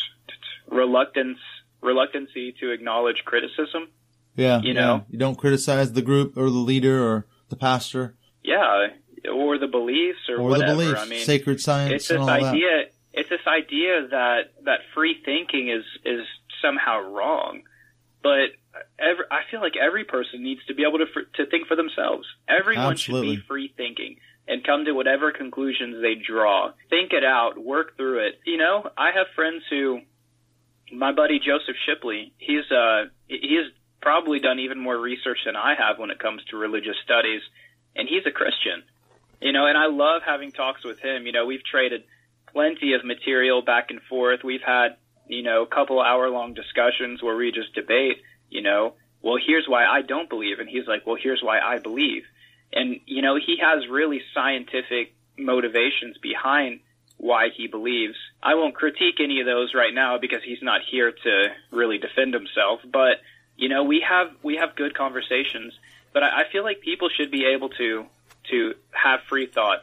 Speaker 4: Reluctance, reluctancy to acknowledge criticism.
Speaker 3: Yeah.
Speaker 4: You
Speaker 3: yeah.
Speaker 4: know?
Speaker 3: You don't criticize the group or the leader or the pastor
Speaker 4: Yeah, or the beliefs or,
Speaker 3: or
Speaker 4: whatever.
Speaker 3: the beliefs,
Speaker 4: I mean,
Speaker 3: sacred science
Speaker 4: it's this
Speaker 3: and all that.
Speaker 4: idea. It's this idea that that free thinking is is somehow wrong, but every, I feel like every person needs to be able to to think for themselves. Everyone
Speaker 3: Absolutely.
Speaker 4: should be free thinking and come to whatever conclusions they draw. Think it out, work through it. You know, I have friends who, my buddy Joseph Shipley, he's uh he has probably done even more research than I have when it comes to religious studies, and he's a Christian. You know, and I love having talks with him. You know, we've traded plenty of material back and forth. We've had, you know, a couple hour-long discussions where we just debate, you know, well, here's why I don't believe. And he's like, well, here's why I believe. And, you know, he has really scientific motivations behind why he believes. I won't critique any of those right now because he's not here to really defend himself. But, you know, we have we have good conversations. But I, I feel like people should be able to to have free thought.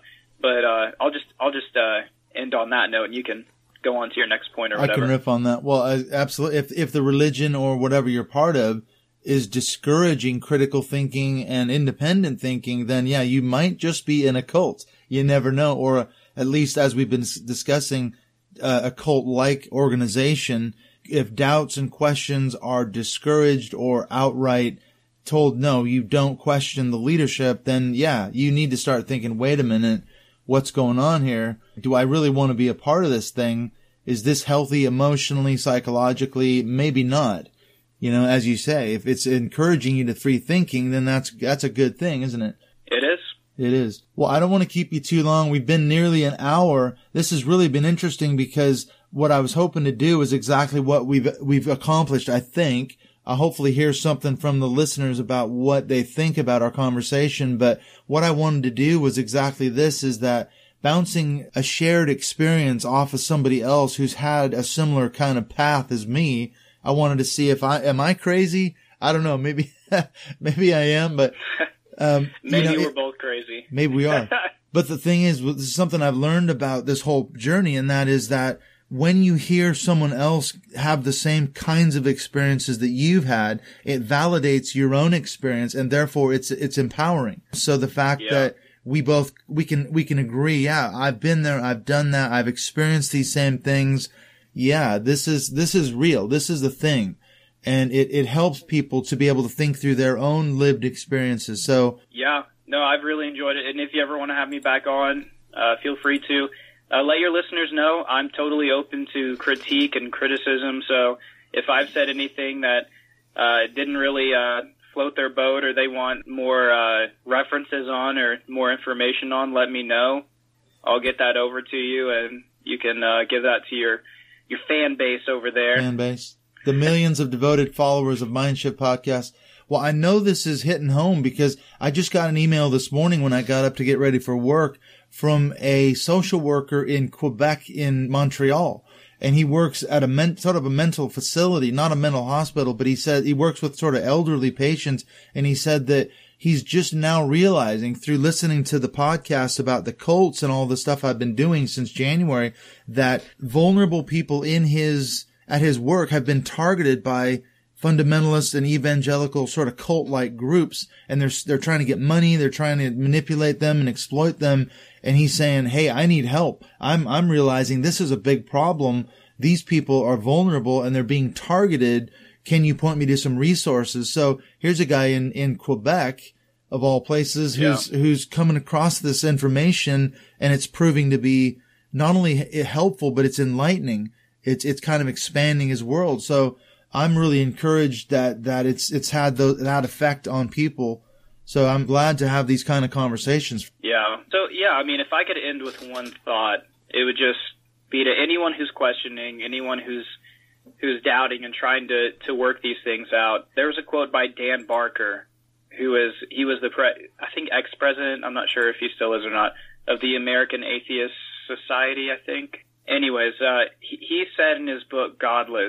Speaker 4: But uh, I'll just I'll just uh, end on that note, and you can go on to your next point or
Speaker 3: I
Speaker 4: whatever.
Speaker 3: can riff on that. Well, I, absolutely. If if the religion or whatever you're part of is discouraging critical thinking and independent thinking, then yeah, you might just be in a cult. You never know. Or at least, as we've been discussing, uh, a cult-like organization. If doubts and questions are discouraged or outright told, no, you don't question the leadership, then yeah, you need to start thinking, wait a minute, what's going on here? Do I really want to be a part of this thing? Is this healthy emotionally, psychologically? Maybe not. You know, as you say, if it's encouraging you to free thinking, then that's, that's a good thing, isn't it?
Speaker 4: It is.
Speaker 3: It is. Well, I don't want to keep you too long. We've been nearly an hour. This has really been interesting because what I was hoping to do is exactly what we've, we've accomplished, I think. I'll hopefully hear something from the listeners about what they think about our conversation. But what I wanted to do was exactly this, is that bouncing a shared experience off of somebody else who's had a similar kind of path as me. I wanted to see if I, am I crazy? I don't know. Maybe, maybe I am, but, um,
Speaker 4: maybe
Speaker 3: you know,
Speaker 4: we're
Speaker 3: it,
Speaker 4: both crazy.
Speaker 3: Maybe we are. But the thing is, this is something I've learned about this whole journey, and that is that when you hear someone else have the same kinds of experiences that you've had, it validates your own experience, and therefore it's, it's empowering. So the fact
Speaker 4: Yeah.
Speaker 3: that we both, we can, we can agree, yeah, I've been there, I've done that, I've experienced these same things. Yeah, this is, this is real. This is the thing. And it, it helps people to be able to think through their own lived experiences. So
Speaker 4: Yeah, no, I've really enjoyed it. And if you ever want to have me back on, uh, feel free to. Uh, let your listeners know I'm totally open to critique and criticism. So if I've said anything that uh, didn't really uh, float their boat, or they want more uh, references on or more information on, let me know. I'll get that over to you, and you can uh, give that to your your fan base over there.
Speaker 3: fan base, the millions of devoted followers of Mindshift Podcast. Well, I know this is hitting home because I just got an email this morning when I got up to get ready for work from a social worker in Quebec, in Montreal. And he works at a men, sort of a mental facility, not a mental hospital, but he said he works with sort of elderly patients. And he said that he's just now realizing through listening to the podcast about the cults and all the stuff I've been doing since January, that vulnerable people in his, at his work have been targeted by fundamentalist and evangelical sort of cult-like groups, and they're they're trying to get money, they're trying to manipulate them and exploit them. And he's saying, "Hey, I need help. I'm I'm realizing this is a big problem. These people are vulnerable and they're being targeted. Can you point me to some resources?" So here's a guy in in Quebec, of all places, who's
Speaker 4: Yeah.
Speaker 3: who's coming across this information, and it's proving to be not only helpful, but it's enlightening. It's it's kind of expanding his world. So I'm really encouraged that, that it's, it's had the, that effect on people. So I'm glad to have these kind of conversations.
Speaker 4: Yeah. So, yeah, I mean, if I could end with one thought, it would just be to anyone who's questioning, anyone who's who's doubting and trying to, to work these things out. There was a quote by Dan Barker, who is, he was the, pre, I think, ex-president, I'm not sure if he still is or not, of the American Atheist Society, I think. Anyways, uh, he, he said in his book, Godless,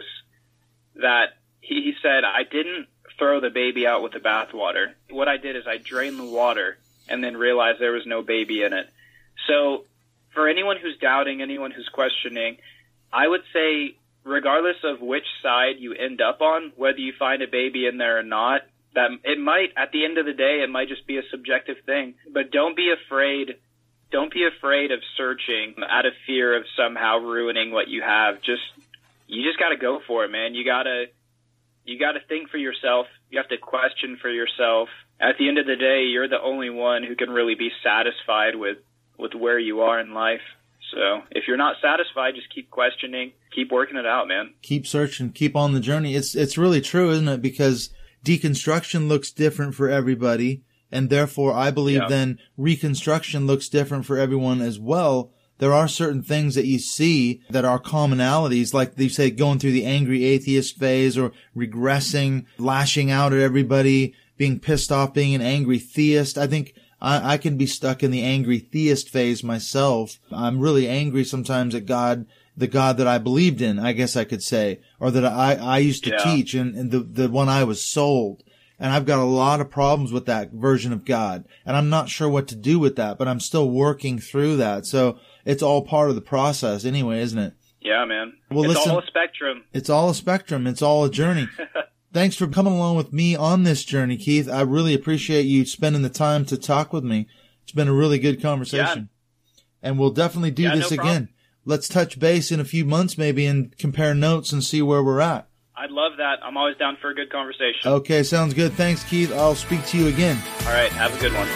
Speaker 4: that he, he said, I didn't throw the baby out with the bathwater. What I did is I drained the water and then realized there was no baby in it. So for anyone who's doubting, anyone who's questioning, I would say regardless of which side you end up on, whether you find a baby in there or not, that it might, at the end of the day, it might just be a subjective thing. But don't be afraid. Don't be afraid of searching out of fear of somehow ruining what you have. Just You just got to go for it, man. You got to you got to think for yourself. You have to question for yourself. At the end of the day, you're the only one who can really be satisfied with, with where you are in life. So if you're not satisfied, just keep questioning, keep working it out, man.
Speaker 3: Keep searching, keep on the journey. It's it's really true, isn't it? Because deconstruction looks different for everybody, and therefore I believe
Speaker 4: Yeah.
Speaker 3: then reconstruction looks different for everyone as well. There are certain things that you see that are commonalities, like they say going through the angry atheist phase or regressing, lashing out at everybody, being pissed off, being an angry theist. I think I, I can be stuck in the angry theist phase myself. I'm really angry sometimes at God, the God that I believed in, I guess I could say, or that I, I used to
Speaker 4: Yeah.
Speaker 3: teach, and, and the, the one I was sold. And I've got a lot of problems with that version of God. And I'm not sure what to do with that, but I'm still working through that. So it's all part of the process anyway, isn't it?
Speaker 4: Yeah, man.
Speaker 3: Well,
Speaker 4: it's
Speaker 3: listen,
Speaker 4: all a spectrum.
Speaker 3: It's all a spectrum. It's all a journey. Thanks for coming along with me on this journey, Keith. I really appreciate you spending the time to talk with me. It's been a really good conversation. Yeah. And we'll definitely do
Speaker 4: yeah,
Speaker 3: this
Speaker 4: no
Speaker 3: again. Let's touch base in a few months maybe and compare notes and see where we're at.
Speaker 4: I'd love that. I'm always down for a good conversation.
Speaker 3: Okay, sounds good. Thanks, Keith. I'll speak to you again.
Speaker 4: All right, have a good one.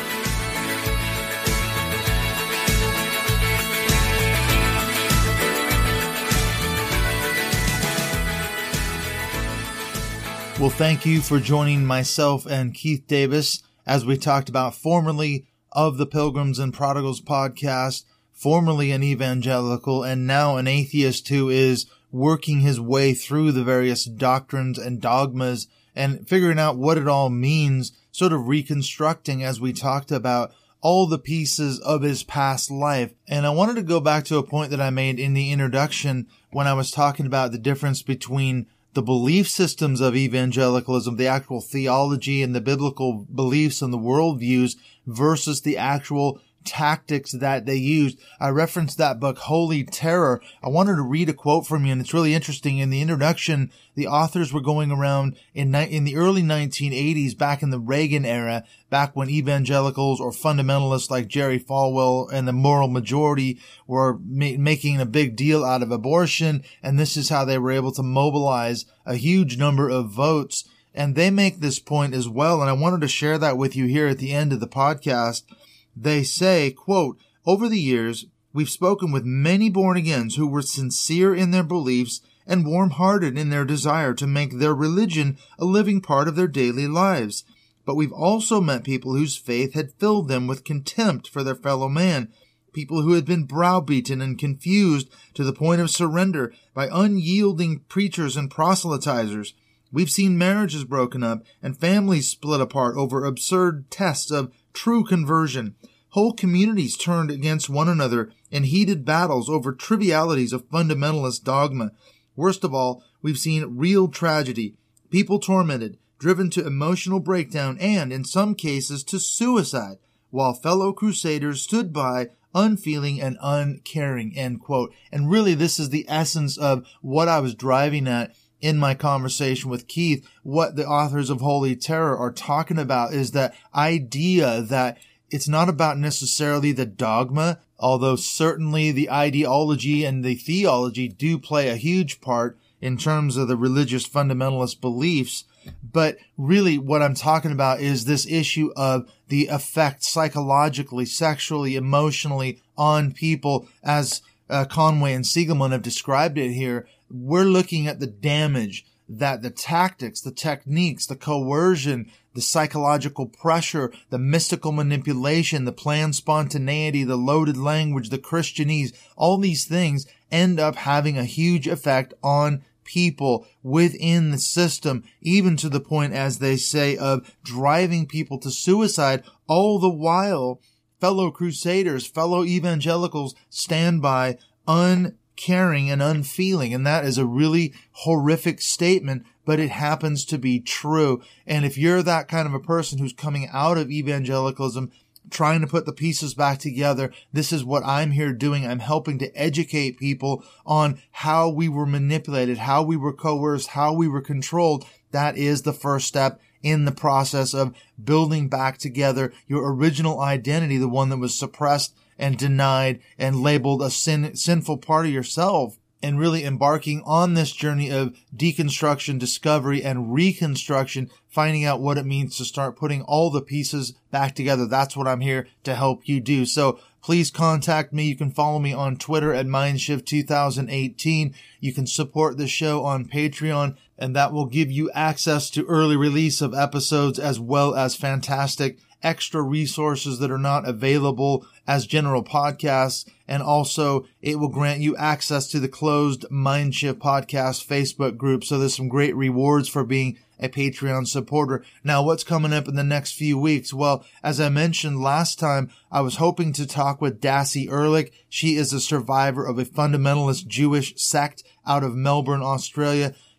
Speaker 3: Well, thank you for joining myself and Keith Davis as we talked about formerly of the Pilgrims and Prodigals podcast, formerly an evangelical and now an atheist who is working his way through the various doctrines and dogmas and figuring out what it all means, sort of reconstructing, as we talked about, all the pieces of his past life. And I wanted to go back to a point that I made in the introduction when I was talking about the difference between the belief systems of evangelicalism, the actual theology and the biblical beliefs and the worldviews versus the actual tactics that they used. I referenced that book, Holy Terror. I wanted to read a quote from you, and it's really interesting. In the introduction, the authors were going around in in the early nineteen eighties, back in the Reagan era, back when evangelicals or fundamentalists like Jerry Falwell and the Moral Majority were ma- making a big deal out of abortion, and this is how they were able to mobilize a huge number of votes. And they make this point as well, and I wanted to share that with you here at the end of the podcast. They say, quote, "Over the years, we've spoken with many born-agains who were sincere in their beliefs and warm-hearted in their desire to make their religion a living part of their daily lives. But we've also met people whose faith had filled them with contempt for their fellow man, people who had been browbeaten and confused to the point of surrender by unyielding preachers and proselytizers. We've seen marriages broken up and families split apart over absurd tests of true conversion. Whole communities turned against one another in heated battles over trivialities of fundamentalist dogma. Worst of all, we've seen real tragedy, people tormented, driven to emotional breakdown and, in some cases, to suicide, while fellow crusaders stood by, unfeeling and uncaring," end quote. And really, this is the essence of what I was driving at in my conversation with Keith. What the authors of Holy Terror are talking about is that idea that it's not about necessarily the dogma, although certainly the ideology and the theology do play a huge part in terms of the religious fundamentalist beliefs. But really what I'm talking about is this issue of the effect psychologically, sexually, emotionally on people, as uh, Conway and Siegelman have described it here. We're looking at the damage that the tactics, the techniques, the coercion, the psychological pressure, the mystical manipulation, the planned spontaneity, the loaded language, the Christianese, all these things end up having a huge effect on people within the system, even to the point, as they say, of driving people to suicide, all the while fellow crusaders, fellow evangelicals stand by un caring and unfeeling. And that is a really horrific statement, but it happens to be true. And if you're that kind of a person who's coming out of evangelicalism, trying to put the pieces back together, this is what I'm here doing. I'm helping to educate people on how we were manipulated, how we were coerced, how we were controlled. That is the first step in the process of building back together your original identity, the one that was suppressed and denied and labeled a sin, sinful part of yourself, and really embarking on this journey of deconstruction, discovery, and reconstruction, finding out what it means to start putting all the pieces back together. That's what I'm here to help you do. So please contact me. You can follow me on Twitter at Mindshift two thousand eighteen. You can support the show on Patreon, and that will give you access to early release of episodes as well as fantastic extra resources that are not available as general podcasts. And also it will grant you access to the closed Mindshift podcast Facebook group. So there's some great rewards for being a Patreon supporter. Now, what's coming up in the next few weeks? Well, as I mentioned last time, I was hoping to talk with Dassie Ehrlich. She is a survivor of a fundamentalist Jewish sect out of Melbourne, Australia.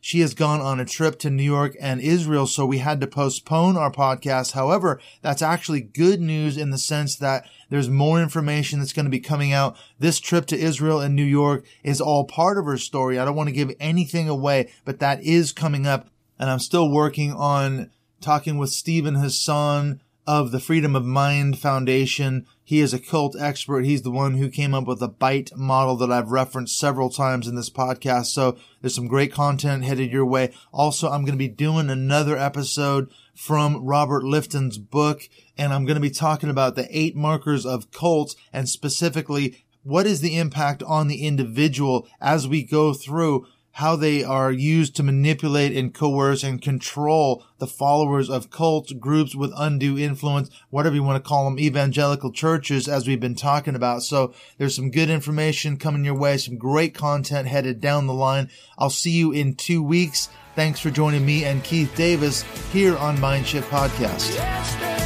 Speaker 3: She has gone on a trip to New York and Israel, so we had to postpone our podcast. However, that's actually good news in the sense that there's more information that's going to be coming out. This trip to Israel and New York is all part of her story. I don't want to give anything away, but that is coming up. And I'm still working on talking with Stephen Hassan of the Freedom of Mind Foundation. He is a cult expert. He's the one who came up with the BITE model that I've referenced several times in this podcast. So there's some great content headed your way. Also, I'm going to be doing another episode from Robert Lifton's book, and I'm going to be talking about the eight markers of cults, and specifically what is the impact on the individual as we go through how they are used to manipulate and coerce and control the followers of cults, groups with undue influence, whatever you want to call them, evangelical churches, as we've been talking about. So there's some good information coming your way, some great content headed down the line. I'll see you in two weeks. Thanks for joining me and Keith Davis here on Mindshift Podcast.
Speaker 2: Yesterday.